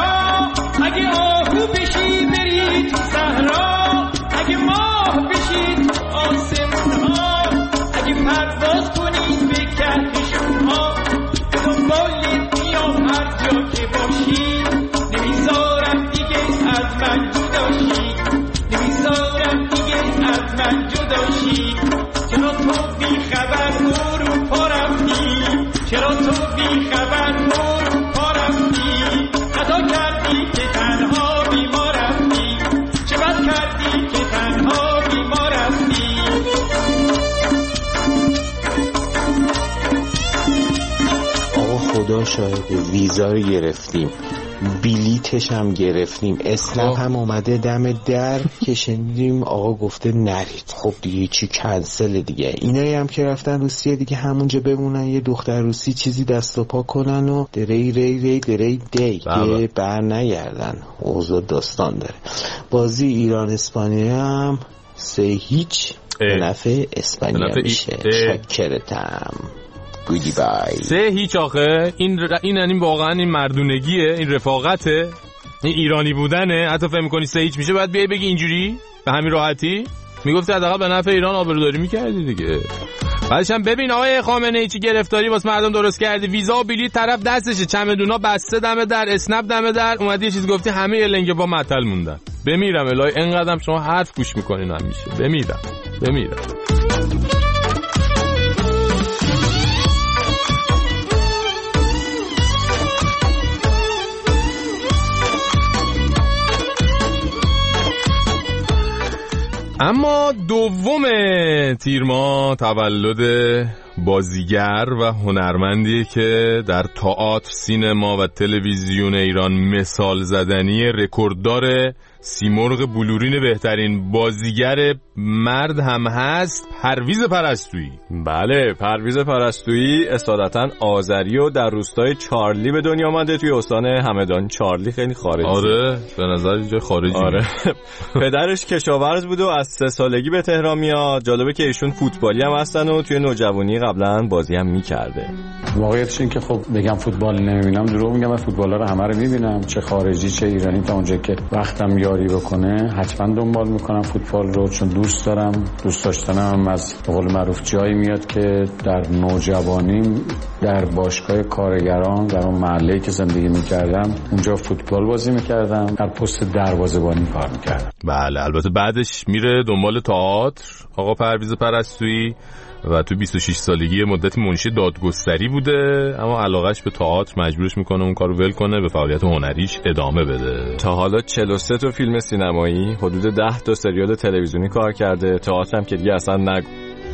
اگه ماه بشی شی نمیذارم دیگه از من جدا شی نمیذارم دیگه از من جدا شی چرا تو بی خبر اروپا رفتی چرا تو بی خبر اروپا رفتی خطا کردی که تنها بی ما رفتی چه بد کردی که تنها بی ما رفتی آقا خدا شاهده ویزا رو گرفتیم بلیتش هم گرفتیم اسنپ هم اومده دم در که شنیدیم آقا گفته نرید خب دیگه چی کنسل دیگه اینایی هم که رفتن روسیه دیگه همونجا بمونن یه دختر روسی چیزی دست و پا کنن و دری ری ری دری دی که بر نگردن اوضاع داستان داره بازی ایران اسپانیا هم سه هیچ به نفع اسپانیا میشه شکرتم گودی بای سه هیچ آخه این ر... این یعنی واقعا این مردونگیه این رفاقته این ایرانی بودنه حتی فهم می‌کنی سه هیچ میشه بعد بیای بگی اینجوری به همین راحتی میگفتی حداقل به نفع ایران آبروداری می‌کردی دیگه بعدش هم ببین آقای خامنه‌ای چی گرفتاری واسه مردم درست کردی ویزا و بلیط طرف دستشه چمدونا بسته دم در اسنپ دم در اومدی یه چیز گفتی همه لنگ با معطل موندن بمیرم الهی اینقدرم شما حرف گوش می‌کنین همیشه بمیرم بمیرم اما دوم تیر ماه تولد بازیگر و هنرمندیه که در تئاتر، سینما و تلویزیون ایران مثال زدنی رکورددار سیمرغ بلورین بهترین بازیگر مرد هم هست پرویز پرستویی. بله پرویز پرستویی اصالتا آذری و در روستای چارلی به دنیا آمده توی استان همدان. چارلی خیلی خارجی. آره به نظر اینجا خارجی. آره. پدرش کشاورز بود و از سه سالگی به تهران میاد. جالبه که ایشون فوتبالی هم هستن و توی نوجوانی قبلا بازی هم میکرده. واقعیتش این که خب بگم فوتبال نمیبینم دروغ میگم. من فوتبالا رو همه رو میبینم چه خارجی چه ایرانی تا اونجا که وقتم یاری بکنه حتما دنبال میکنم فوتبال رو چون دوست دارم. دوست داشتنم از به قول معروف جایی میاد که در نوجوانیم در باشگاه کارگران در اون محله‌ای که زندگی میکردم اونجا فوتبال بازی میکردم در پست دروازه‌بانی کار میکردم. بله البته بعدش میره دنبال تئاتر آقا پرویز پرستویی و تو بیست و شش سالگی مدت منشی دادگستری بوده اما علاقش به تئاتر مجبورش میکنه اون کارو ول کنه به فعالیت هنریش ادامه بده. تا حالا چهل و سه تا فیلم سینمایی حدود ده تا سریال تلویزیونی کار کرده. تئاتر هم که دیگه اصلا نگو.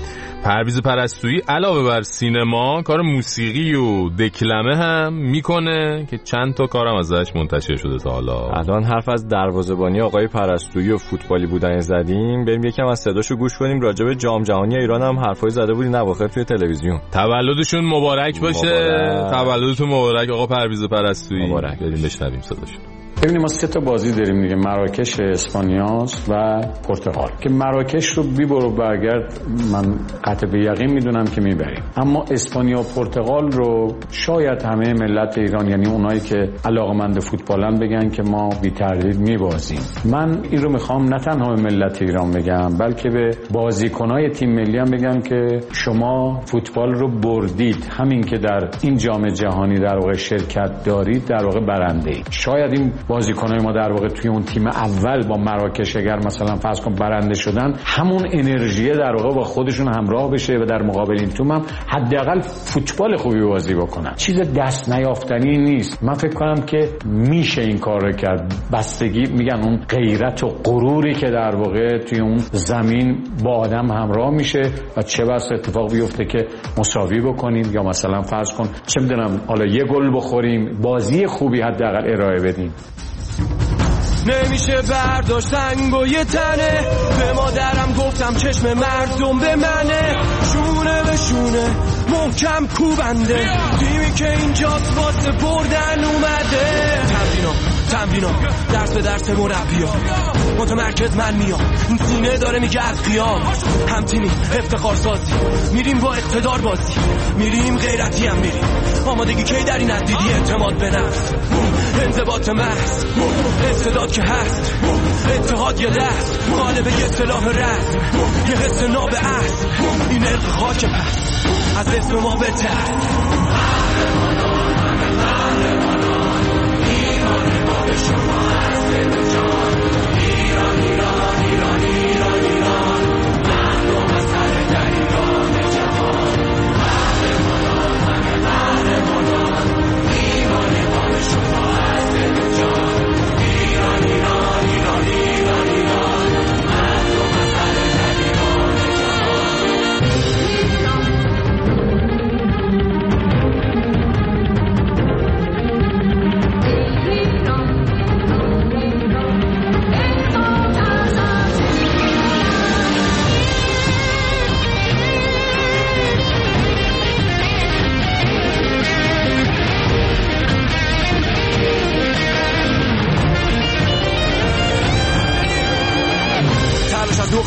پرویز پرستویی علاوه بر سینما کار موسیقی و دکلمه هم میکنه که چند تا کارم ازش منتشر شده تا حالا. الان حرف از دروازه‌بانی آقای پرستویی و فوتبالی بودن زدیم بریم یکم از صداشو گوش کنیم. راجع به جام جهانی ایران هم حرفای زده بودی نواخر توی تلویزیون. تولدشون مبارک باشه. مبارک. تولدتون مبارک آقا پرویز پرستویی. مبارک. بریم بشنویم صداشون. ببینیم ما سه تا بازی داریم دیگه مراکش اسپانیاست و پرتغال که مراکش رو بی برو برگرد من قطع به یقین میدونم که میبریم اما اسپانیا و پرتغال رو شاید همه ملت ایران یعنی اونایی که علاقه‌مند فوتبالن بگن که ما بی تردید میبازیم. من این رو میخوام نه تنها به ملت ایران بگم بلکه به بازیکنای تیم ملی هم بگم که شما فوتبال رو بردید همین که در این جام جهانی در واقع شرکت دارید در واقع برنده اید. شاید این بازیکنای ما در واقع توی اون تیم اول با مراکش اگر مثلا فرض کن برنده شدن همون انرژی در واقع با خودشون همراه بشه و در مقابل این تیم هم حداقل فوتبال خوبی بازی بکنن. چیز دست نیافتنی نیست. من فکر کنم که میشه این کار رو کرد. بستگی میگن اون غیرت و غروری که در واقع توی اون زمین با آدم همراه میشه و چه بس اتفاق بیفته که مساوی بکنیم یا مثلا فرض کن چه میدونم حالا یه گل بخوریم بازی خوبی حداقل ارائه بدیم. نمیشه برداشت سنگ و یه تنه به مادرم گفتم چشم مردم به منه شونه به شونه محکم کوبنده تیمی که اینجاست واسه بردن اومده تمرینا تمرینا درس به درس مربیا متمرکز من میام این سینه داره میگه از قیام هم تیمی افتخار سازی میریم با اقتدار بازی میریم غیرتی هم میریم آمادگی کی در این ندیدی اعتماد به نفس انضباط محض استعداد که هست اتحاد یا دست غالب یه سلاح رسم یه حس ناب اصل این ارق خاک پس از اسم ما بهتر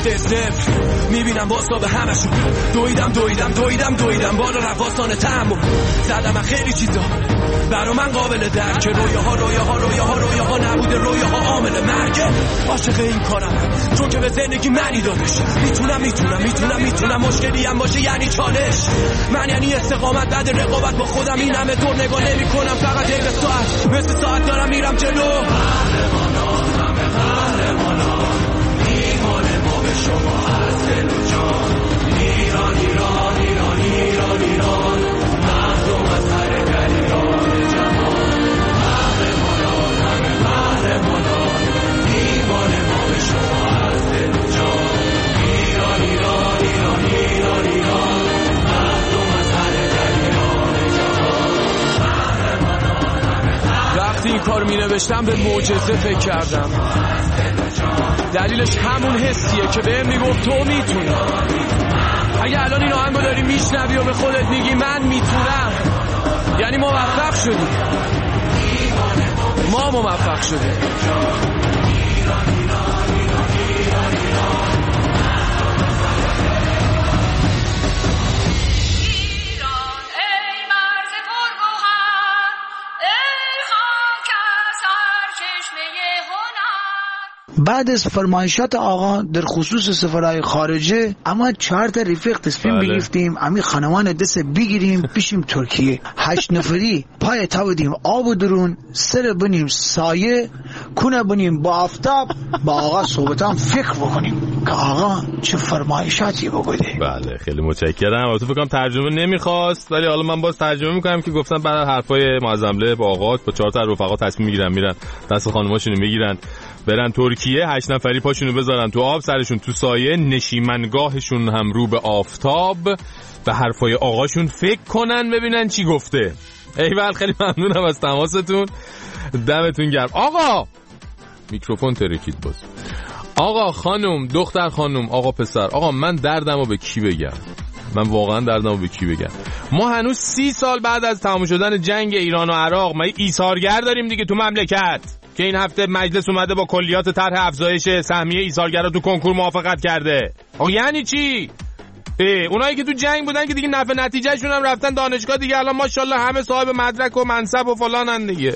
رفته صفر میبینم واسا به همشون دویدم دویدم دویدم دویدم بالا رقاصان تحمل زدم من خیلی چیزا برا من قابل درک رویاها رویاها رویاها رویاها نبوده رویاها عامل مرگه عاشق این کارم چون که به زندگی معنی دادش میتونم میتونم میتونم میتونم مشکلی هم باشه یعنی چالش من یعنی استقامت بعد رقابت با خودم این همه دور نگاه نمی کنم فقط یک ساعت مثل ساعت دارم میرم جلو قهرمانا همه قهرمانا ایمان ما به شما از دل و جان ایران ایران ایران ایران ایران مردم از هر گلیان جهان قهرمانا همه قهرمانا ایمان ما به شما از دل و جان ایران ایران ایران ایران ایران مردم از هر گلیان جهان وقتی این کار می نوشتم به معجزه فکر کردم دلیلش همون حسیه که بهم میگفت تو میتونی اگه الان این آهنگو داری میشنوی و به خودت میگی من میتونم یعنی موفق شدی ما موفق شدیم بعد از فرمایشات آقا در خصوص سفرهای خارجه اما چهار تا رفیق تصمیم بله. بگیریم امی خانوان دست بگیریم پیشیم ترکیه هشت نفری پای تا بدیم آب و درون سر بنیم سایه کنه بنیم با آفتاب با آقا صحبتان فکر بکنیم که آقا چه فرمایشاتی بگوده. بله خیلی متشکرم. تو فکر کنم ترجمه نمیخواست ولی حالا من باز ترجمه میکنم که گفتن بعد حرفای معظمله با آقا با چهار تا رفقا تصمیم میگیرن میرن دست خانماشونو میگیرن برن ترکیه هشت نفری پاشونو بذارن تو آب سرشون تو سایه نشیمنگاهشون هم رو به آفتاب به حرفای آقاشون فکر کنن ببینن چی گفته. ایول خیلی ممنونم از تماستون دمتون گرم. آقا میکروفون ترکید باز. آقا خانم دختر خانم آقا پسر آقا من دردمو به کی بگم من واقعا دردمو به کی بگم ما هنوز سی سال بعد از تمام شدن جنگ ایران و عراق ما ایثارگر داریم دیگه تو مملکت که این هفته مجلس اومده با کلیات طرح افزایش سهمیه ایثارگرا تو کنکور موافقت کرده. آقا یعنی چی؟ اونایی که تو جنگ بودن که دیگه نفع نتیجهشون هم رفتن دانشگاه دیگه الان ماشاءالله همه صاحب مدرک و منصب و فلانن دیگه.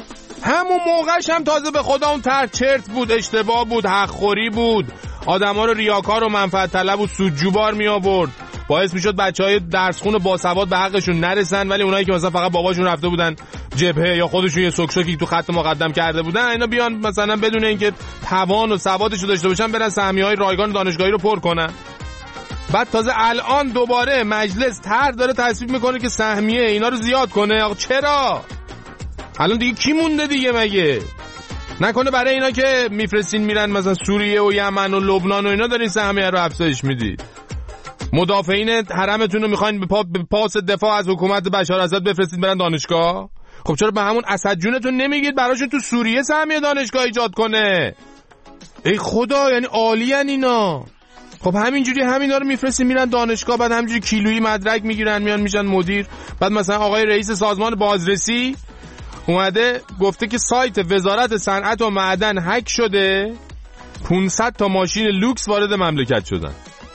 همون موقعش هم تازه به خدا اون طرح چرت بود اشتباه بود حقخوری بود آدما رو ریاکار و منفعت طلب و سودجوبار می آورد باعث میشد بچهای درسخون و باسواد به حقشون نرسن ولی اونایی که مثلا فقط باباشون رفته بودن جبهه یا خودشون یه سکسوکی تو خط مقدم کرده بودن اینا بیان مثلا بدون اینکه توان و سوادشو داشته باشن برن سهمیه‌های رایگان دانشگاهی رو پر کنن. بعد تازه الان دوباره مجلس طرح داره تصویب میکنه که سهمیه اینا رو زیاد کنه. آقا چرا؟ الان دیگه کی مونده دیگه مگه؟ نکنه برای اینا که میفرستین میرن مثلا سوریه و یمن و لبنان و اینا دارین سهمیه رو افزایش میدید. مدافعین حرمتون رو میخواین به, پا... به پاس دفاع از حکومت بشار اسد بفرستید برن دانشگاه؟ خب چرا به همون اسد جونتون نمیگید براشون تو سوریه سهمیه دانشگاه ایجاد کنه؟ ای خدا یعنی عالیان اینا. خب همینجوری همینا رو میفرستین میرن دانشگاه بعد همینجوری کیلویی مدرک میگیرن میان میشن مدیر. بعد مثلا آقای رئیس سازمان بازرسی اومده گفته که سایت وزارت صنعت و معدن هک شده پانصد تا ماشین لوکس وارد مملکت شدن.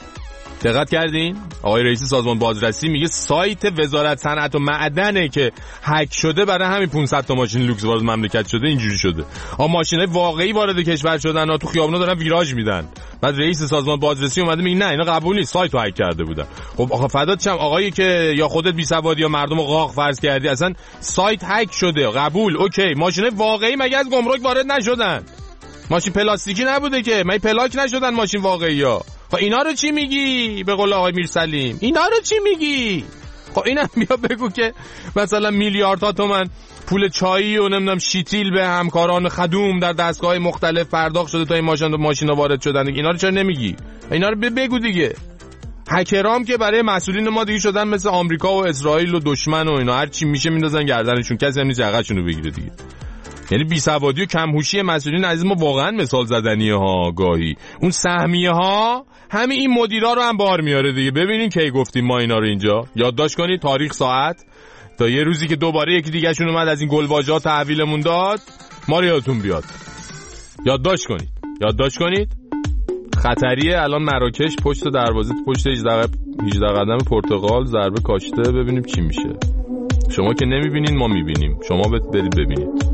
دقت کردین؟ آقای رئیس سازمان بازرسی میگه سایت وزارت صنعت و معدنه که هک شده برای همین پانصد تا ماشین لوکس وارد مملکت شده اینجوری شده. آ ماشینای واقعی وارد کشور شدن و تو خیابونا دارن ویراژ میدن. بعد رئیس سازمان بازرسی اومده میگه نه اینا قبول نیست سایت رو هک کرده بودن. خب آقا فدات شم آقایی که یا خودت بی سوادی یا مردم رو قاق فرض کردی اصلا سایت هک شده قبول اوکی ماشینای واقعی مگه از گمرک وارد نشدن؟ ماشین پلاستیکی نبوده که مگه پلاک نشدن ماشین واقعی‌ها؟ خب اینا رو چی میگی؟ به قول آقای میرسلیم اینا رو چی میگی؟ خب اینم بیا بگو که مثلا میلیاردها تومان پول چایی و نمیدونم شیتیل به همکاران خدوم در دستگاه مختلف پرداخت شده تا این ماشین ماشینا وارد شدن. اینا رو چرا نمیگی؟ اینا رو بگو دیگه. هکرام که برای مسئولین ما دیگه شدن مثل آمریکا و اسرائیل و دشمن و اینا هر چی میشه میندازن گردنشون کسی هم نیست عقدشونو بگیره دیگه. یعنی بیسوادی و کمهوشی مسئولین عزیز ما واقعا مثال زدنیه ها گاهی. اون سهمیه ها همین این مدیرا رو هم بار میاره دیگه. ببینین کی گفتیم ما اینا رو اینجا یادداشت کنید تاریخ ساعت تا یه روزی که دوباره یکی دیگه شون اومد از این گلواژه‌ها تحویلمون داد ما رو یادتون بیاد. یادداشت کنید یادداشت کنید خطریه. الان مراکش پشت دروازه پشت هجده قدم پرتغال ضربه کاشته، ببینیم چی میشه. شما که نمیبینین ما میبینیم، شما برید ببینید.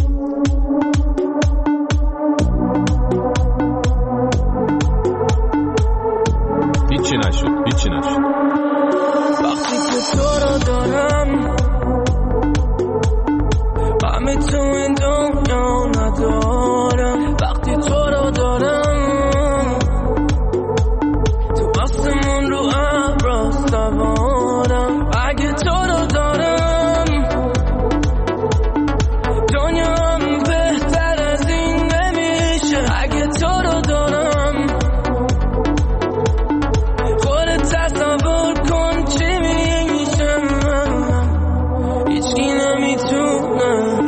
هیچی نشد، هیچی نشد. وقتی که تو رو دارم همه تو این دنیا ندارم. وقتی تو رو دارم تو آسمون رو ابر سوارم. اگه تو رو دارم دنیام بهتر از این نمیشه. اگه تو رو دارم خودت تصور کن چی میشه. هیچکی نمیتونه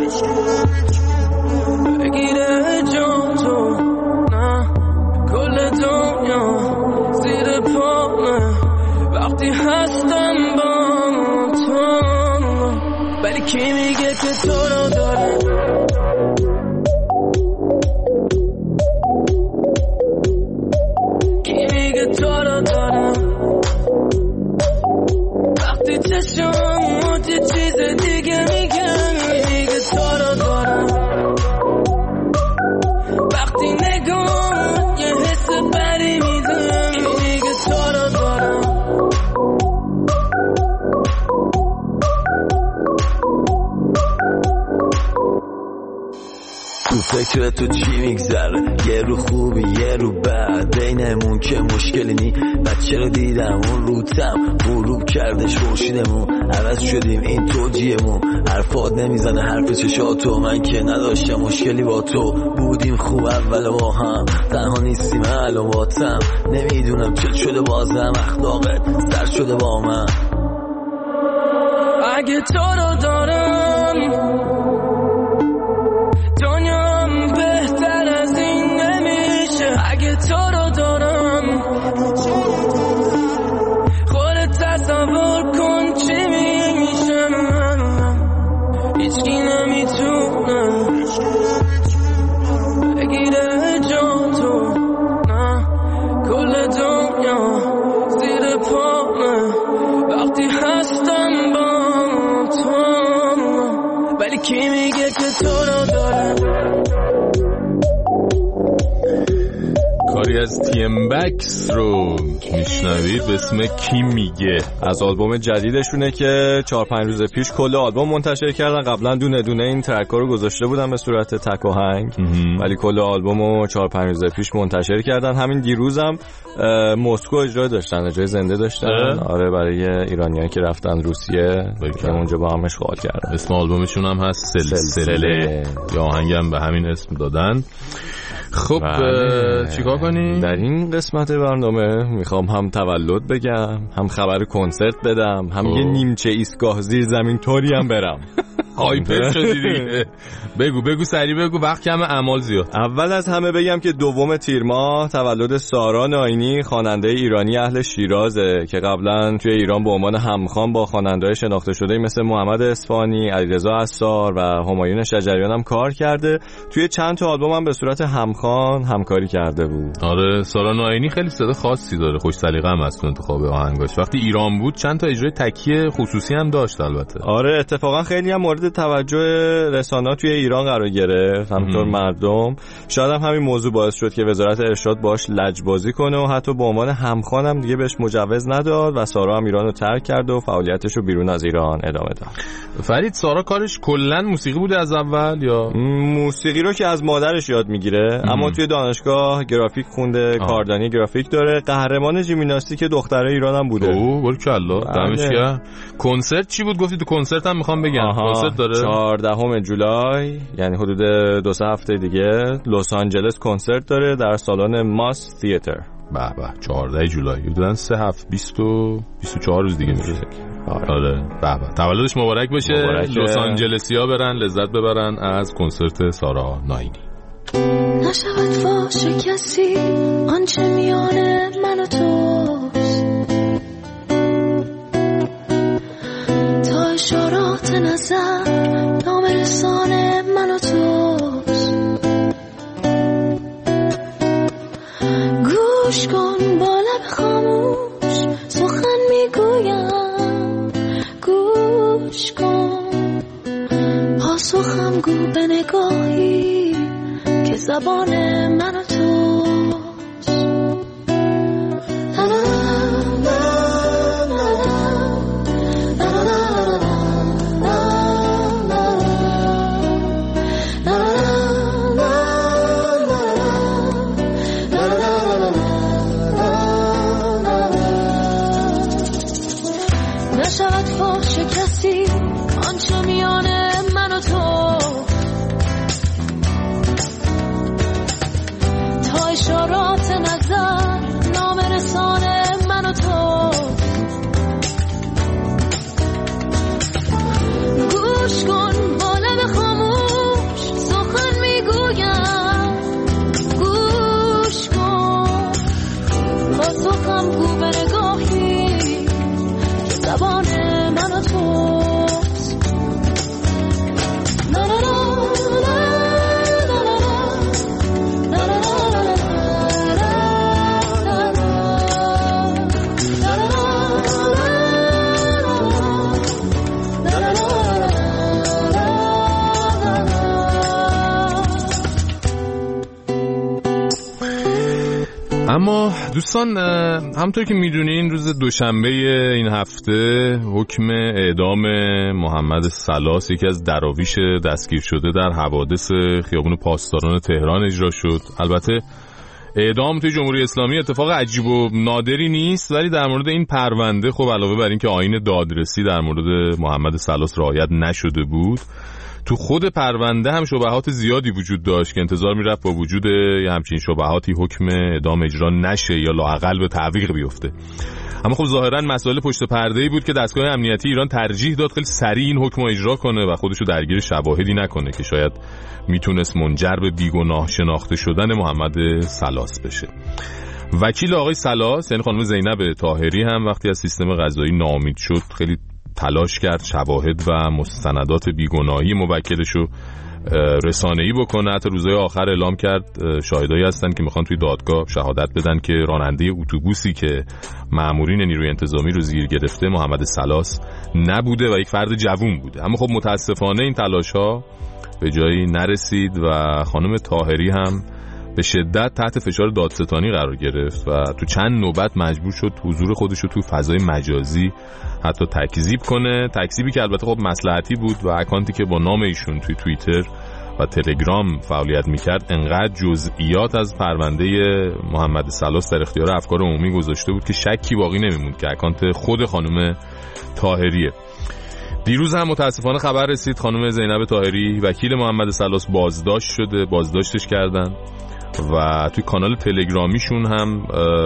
بگیره جا تو، نه کل دنیا زیر پامه وقتی هستم با تو. ولی کی میگه که تو رو داره؟ کی میگه تو رو داره؟ وقتی چشم یه چیز دیگه میگه میگه تو رو دارم. وقتی نگاه یه حس بری میده میگه تو رو دارم. تو فکر تو چی میگذره؟ یه رو خوبی یه رو بد، بینمون که مشکلی نی. بچه رو دیدم اون روتم غروب کردش خورشیدمون، عوض شدیم این توجیهمون. حرفات نمیزنه حرف چشاتو، من که نداشتم مشکلی با تو. بودیم خوب اول با هم، تنها نیستیم الان باتم. نمیدونم چه شده بازم اخلاقت سر شده با من. اگه تو رو دارم دنیام بهتر از این نمیشه. اگه تو رو دارم خودت تصور کن چی میشه. هیچکی نمیتونه بگیره جا تو، نه کل دنیا زیر پامه وقتی هستم با تو. ولی کی میگه که تو رو داره؟ کاری از تی ام بکس رو میشنوید به اسم کی میگه، از آلبوم جدیدشونه که چهار پنج روز پیش کل آلبوم منتشر کردن. قبلا دونه دونه این ترک‌ها رو گذاشته بودن به صورت تک و هنگ، ولی کل آلبومو چهار پنج روز پیش منتشر کردن. همین دیروزم مسکو اجرا داشتن، اجرای زنده داشتن. آره برای ایرانیایی که رفتن روسیه که اونجا با هم اشغال کردن. اسم آلبومشون هم هست سلسله، یا آهنگم به همین اسم دادن. خب چیکار کنیم؟ در این قسمت برنامه میخوام هم تولد بگم، هم خبر کنسرت بدم، هم یه نیمچه ایستگاه زیر زمین توری هم برم. هایپر شدی دیگه. بگو بگو سریع بگو، وقت کمه اعمال زیاد. اول از همه بگم که دوم تیر ماه تولد سارا ناینی، خواننده ایرانی اهل شیرازه که قبلا توی ایران به عنوان همخوان با خواننده‌های شناخته شده مثل محمد اصفهانی، علیرضا عصار و همایون شجریان هم کار کرده. توی چند تا آلبوم هم به صورت همخوان همکاری کرده بود. آره سارا ناینی خیلی صدا خاصی داره، خوش سلیقه هم هست تو انتخاب آهنگاش. وقتی ایران بود چند تا اجرای تکیه خصوصی هم داشت البته. آره اتفاقا خیلی هم مورد توجه رسانه‌ها توی ایران قرار گرفت، همونطور مردم. شاید هم همین موضوع باعث شد که وزارت ارشاد باش لجبازی کنه و حتی به عنوان همخوان هم دیگه بهش مجوز نداد و سارا هم ایران رو ترک کرد و فعالیتش رو بیرون از ایران ادامه داد. فرید سارا کارش کلا موسیقی بوده از اول یا موسیقی رو که از مادرش یاد میگیره، اما توی دانشگاه گرافیک خونده، کاردانی گرافیک داره. قهرمان ژیمناستیک دخترای ایران هم بوده. اوه بارکالله دمش گرم. کنسرت چی بود گفتی؟ تو کنسرت هم میخوام بگم. کنسرت داره چهاردهم جولای، یعنی حدود دو سه هفته دیگه لس آنجلس کنسرت داره در سالن ماس تئاتر. به به چهاردهم جولای، حدوداً سه هفته بیست و بیست و چهار روز دیگه میشه. آره به به تولدش مبارک بشه. لس آنجلسیا برن لذت ببرن از کنسرت سارا ناینی. نشود فاش کسی آنچه میان من و توست، تا اشارات نظر نام رسان من و توست. گو زبان من و توست. لا لا لا لا لا لا نشود فاش کسی آنچه میان من و تو، تا اشارات نظر نام رسان من و تو. گوش کن با لب خاموش سخن میگویم، گوش کن با سخن گو به نگاهی که زبان من و توست. لا لا لا اما دوستان همونطور که میدونین روز دوشنبه این هفته حکم اعدام محمد سلاس، یکی از دراویش دستگیر شده در حوادث خیابون پاسداران تهران اجرا شد. البته اعدام توی جمهوری اسلامی اتفاق عجیب و نادری نیست، ولی در مورد این پرونده خب علاوه بر این که آیین دادرسی در مورد محمد سلاس رعایت نشده بود، تو خود پرونده هم شبهات زیادی وجود داشت که انتظار میرفت با وجود یه همچین شبهاتی حکم اعدام اجرا نشه یا لااقل به تعویق بیفته. اما خب ظاهرا مسائل پشت پرده‌ای بود که دستگاه امنیتی ایران ترجیح داد خیلی سریع این حکم رو اجرا کنه و خودشو درگیر شواهدی نکنه که شاید میتونست منجر به بیگناه شناخته شدن محمد سلاس بشه. وکیل آقای سلاس یعنی خانم زینب طاهری هم وقتی از سیستم قضایی ناامید شد خیلی تلاش کرد شواهد و مستندات بیگناهی موکلشو رسانه‌ای بکنه. حتی روزهای آخر اعلام کرد شاهدایی هستن که میخوان توی دادگاه شهادت بدن که راننده اتوبوسی که مامورین نیروی انتظامی رو زیر گرفته محمد سلاس نبوده و یک فرد جوون بوده. اما خب متاسفانه این تلاش‌ها به جایی نرسید و خانم طاهری هم به شدت تحت فشار دادستانی قرار گرفت و تو چند نوبت مجبور شد حضور خودش رو تو فضای مجازی حتی تکذیب کنه، تکذیبی که البته خب مصلحتی بود و اکانتی که با نام ایشون توی توییتر و تلگرام فعالیت میکرد انقدر جزئیات از پرونده محمد سلاس در اختیار افکار عمومی گذاشته بود که شکی باقی نمیموند که اکانت خود خانم طاهریه. دیروز هم متاسفانه خبر رسید خانم زینب طاهری وکیل محمد سلاس بازداشت شده، بازداشتش کردن و توی کانال تلگرامیشون هم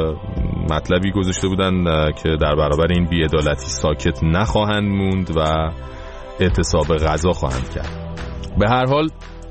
مطلبی گذاشته بودن که در برابر این بی‌عدالتی ساکت نخواهند موند و اعتصاب غذا خواهند کرد. به هر حال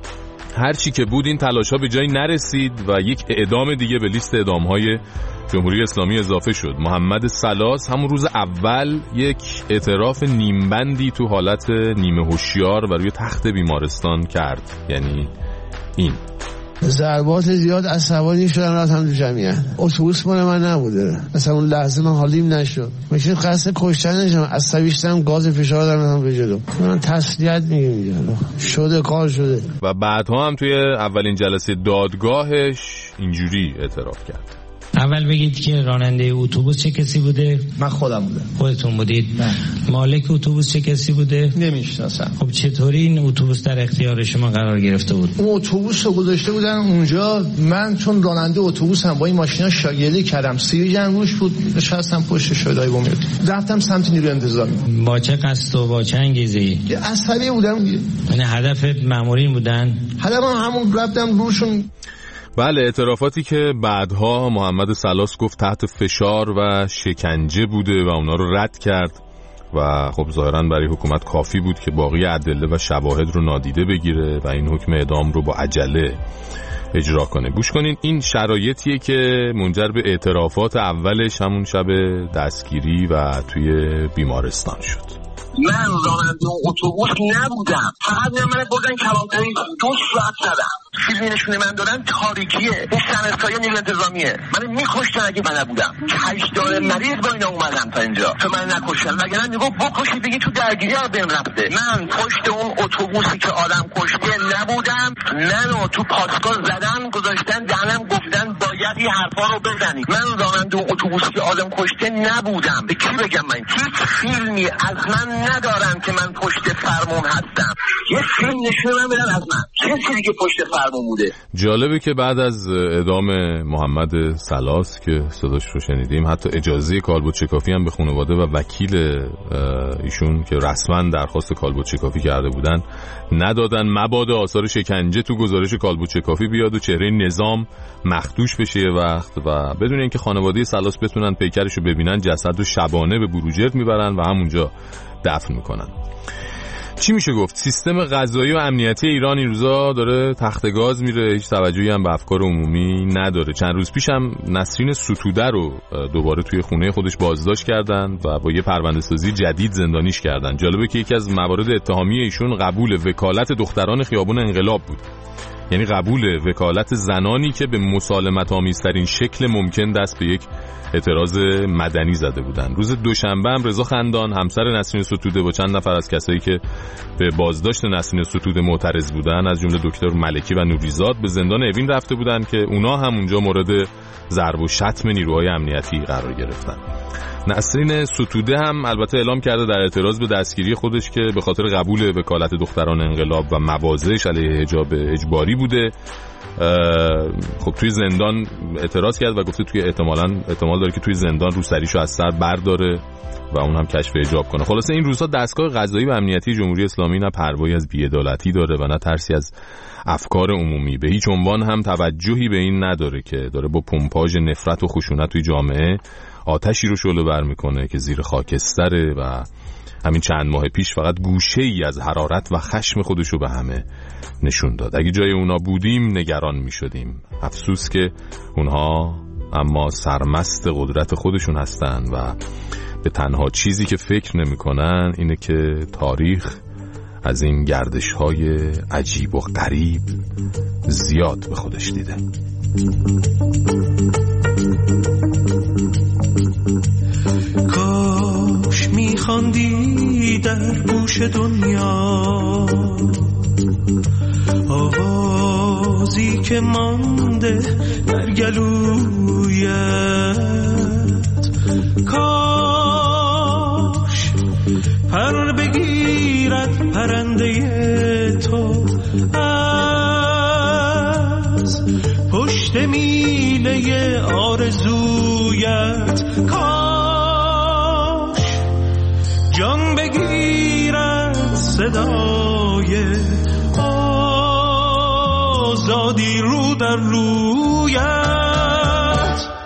هر چی که بود این تلاش‌ها به جایی نرسید و یک اعدام دیگه به لیست اعدام‌های جمهوری اسلامی اضافه شد. محمد سلاس همون روز اول یک اعتراف نیمبندی تو حالت نیمه هوشیار و روی تخت بیمارستان کرد. یعنی این ضربات زیاد عصبانی شدن رفتم تو جمعیت. اتوبوس مال من نبوده، اصلا اون لحظه من حالیم نشد، میشه قصد کشتن نشم، عصبی شدم، گاز فشار دادم به جلو. من تسلیت میگم میگم شده کار شده. و بعدها هم توی اولین جلسه دادگاهش اینجوری اعتراف کرد. اول بگید که راننده اتوبوس چه کسی بوده؟ من خودم بودم. خودتون بودید؟ نه. مالک اتوبوس چه کسی بوده؟ نمیشناسم. خب چطوری این اتوبوس در اختیار شما قرار گرفته بود؟ اون اتوبوس رو گذاشته بودن اونجا، من چون راننده اتوبوس هم با این ماشینا شاگردی کردم، سیری جنگ روش بود، نشستم پشت شهدای بومیاد، رفتم سمت نیروی انتظامی. با چه قصد و با چه انگیزه‌ای؟ عصبی بودم. یعنی هدف مامورین بودن؟ هدفم همون رفتم روشون. بله، اعترافاتی که بعدها محمد سلاس گفت تحت فشار و شکنجه بوده و اونا رو رد کرد و خب ظاهراً برای حکومت کافی بود که باقی ادله و شواهد رو نادیده بگیره و این حکم اعدام رو با عجله اجرا کنه. گوش کنین، این شرایطیه که منجر به اعترافات اولش همون شب دستگیری و توی بیمارستان شد. من راننده اتوبوس نبودم، فقط من بردن کلانتری دو ساعت زدم. فیلمی نشونه من دادن تاریکیه، این سنسای نیروی انتظامیه. من میکشتن اگه من نبودم. هشتاد مریض با اینا اومدم تا اینجا تو من نکشتن، وگرنه میگم بکشید بگی تو درگیری ها بهم رفته. من پشت اون اتوبوسی که آدم کشته نبودم، منو تو پاسکار زدن گذاشتن دهنم گفتن باید این حرفا رو بزنی. من راننده اون اتوبوسی که آدم کشته نبودم. به کی بگم؟ من هیچ فیلمی از من ندارن که من پشت فرمون هستم. یه فیلم نشون بدن از من کسی دیگه پشت فرمون بوده. جالبه که بعد از اعدام محمد سلاس که صداش رو شنیدیم حتی اجازه کالبدچکافی هم به خانواده و وکیل ایشون که رسما درخواست کالبدچکافی کرده بودن ندادن، مبادا آثار شکنجه تو گزارش کالبدچکافی بیاد و چهره نظام مخدوش بشه یه وقت و بدون اینکه خانواده سلاس بتونن پیکرش رو ببینن جسد رو شبانه به بروجرد میبرن و همونجا دفن میکنن. چی میشه گفت؟ سیستم قضایی و امنیتی ایران این روزا داره تخت گاز میره، هیچ توجهی هم به افکار عمومی نداره. چند روز پیش هم نسرین ستوده رو دوباره توی خونه خودش بازداشت کردن و با یه پرونده‌سازی جدید زندانیش کردن. جالبه که یکی از موارد اتهامی ایشون قبول وکالت دختران خیابون انقلاب بود، یعنی قبول وکالت زنانی که به مسالمت آمیزترین شکل ممکن دست به یک اعتراض مدنی زده بودن. روز دوشنبه هم رضا خندان همسر نسرین ستوده با چند نفر از کسایی که به بازداشت نسرین ستوده معترض بودن از جمله دکتر ملکی و نوریزاد به زندان اوین رفته بودن که اونا هم اونجا مورد ضرب و شتم نیروهای امنیتی قرار گرفتن. نسرین ستوده هم البته اعلام کرده در اعتراض به دستگیری خودش که به خاطر قبول وکالت دختران انقلاب و مواضعش علیه حجاب اجباری بوده. خب توی زندان اعتراض کرد و گفته توی احتمالاً احتمال داره که توی زندان روسریشو از سر برداره و اون هم کشف حجاب کنه. خلاصه این روزها دستگاه قضایی و امنیتی جمهوری اسلامی نه پروایی از بی‌عدالتی داره و نه ترسی از افکار عمومی. به هیچ عنوان هم توجهی به این نداره که داره با پمپاژ نفرت و خشونت توی جامعه آتشی رو شعله ور میکنه که زیر خاکستره و همین چند ماه پیش فقط گوشه ای از حرارت و خشم خودشو به همه نشون داد. اگه جای اونا بودیم نگران میشدیم. افسوس که اونها اما سرمست قدرت خودشون هستن و به تنها چیزی که فکر نمیکنن اینه که تاریخ از این گردش های عجیب و غریب زیاد به خودش دیده. کاش میخواندی در گوش دنیا آوازی که مانده در گلویت، کاش پر بگیرد پرنده تو از پشت میله آرزویت، کاش جان بگیرد صدای آزادی رو در رویت.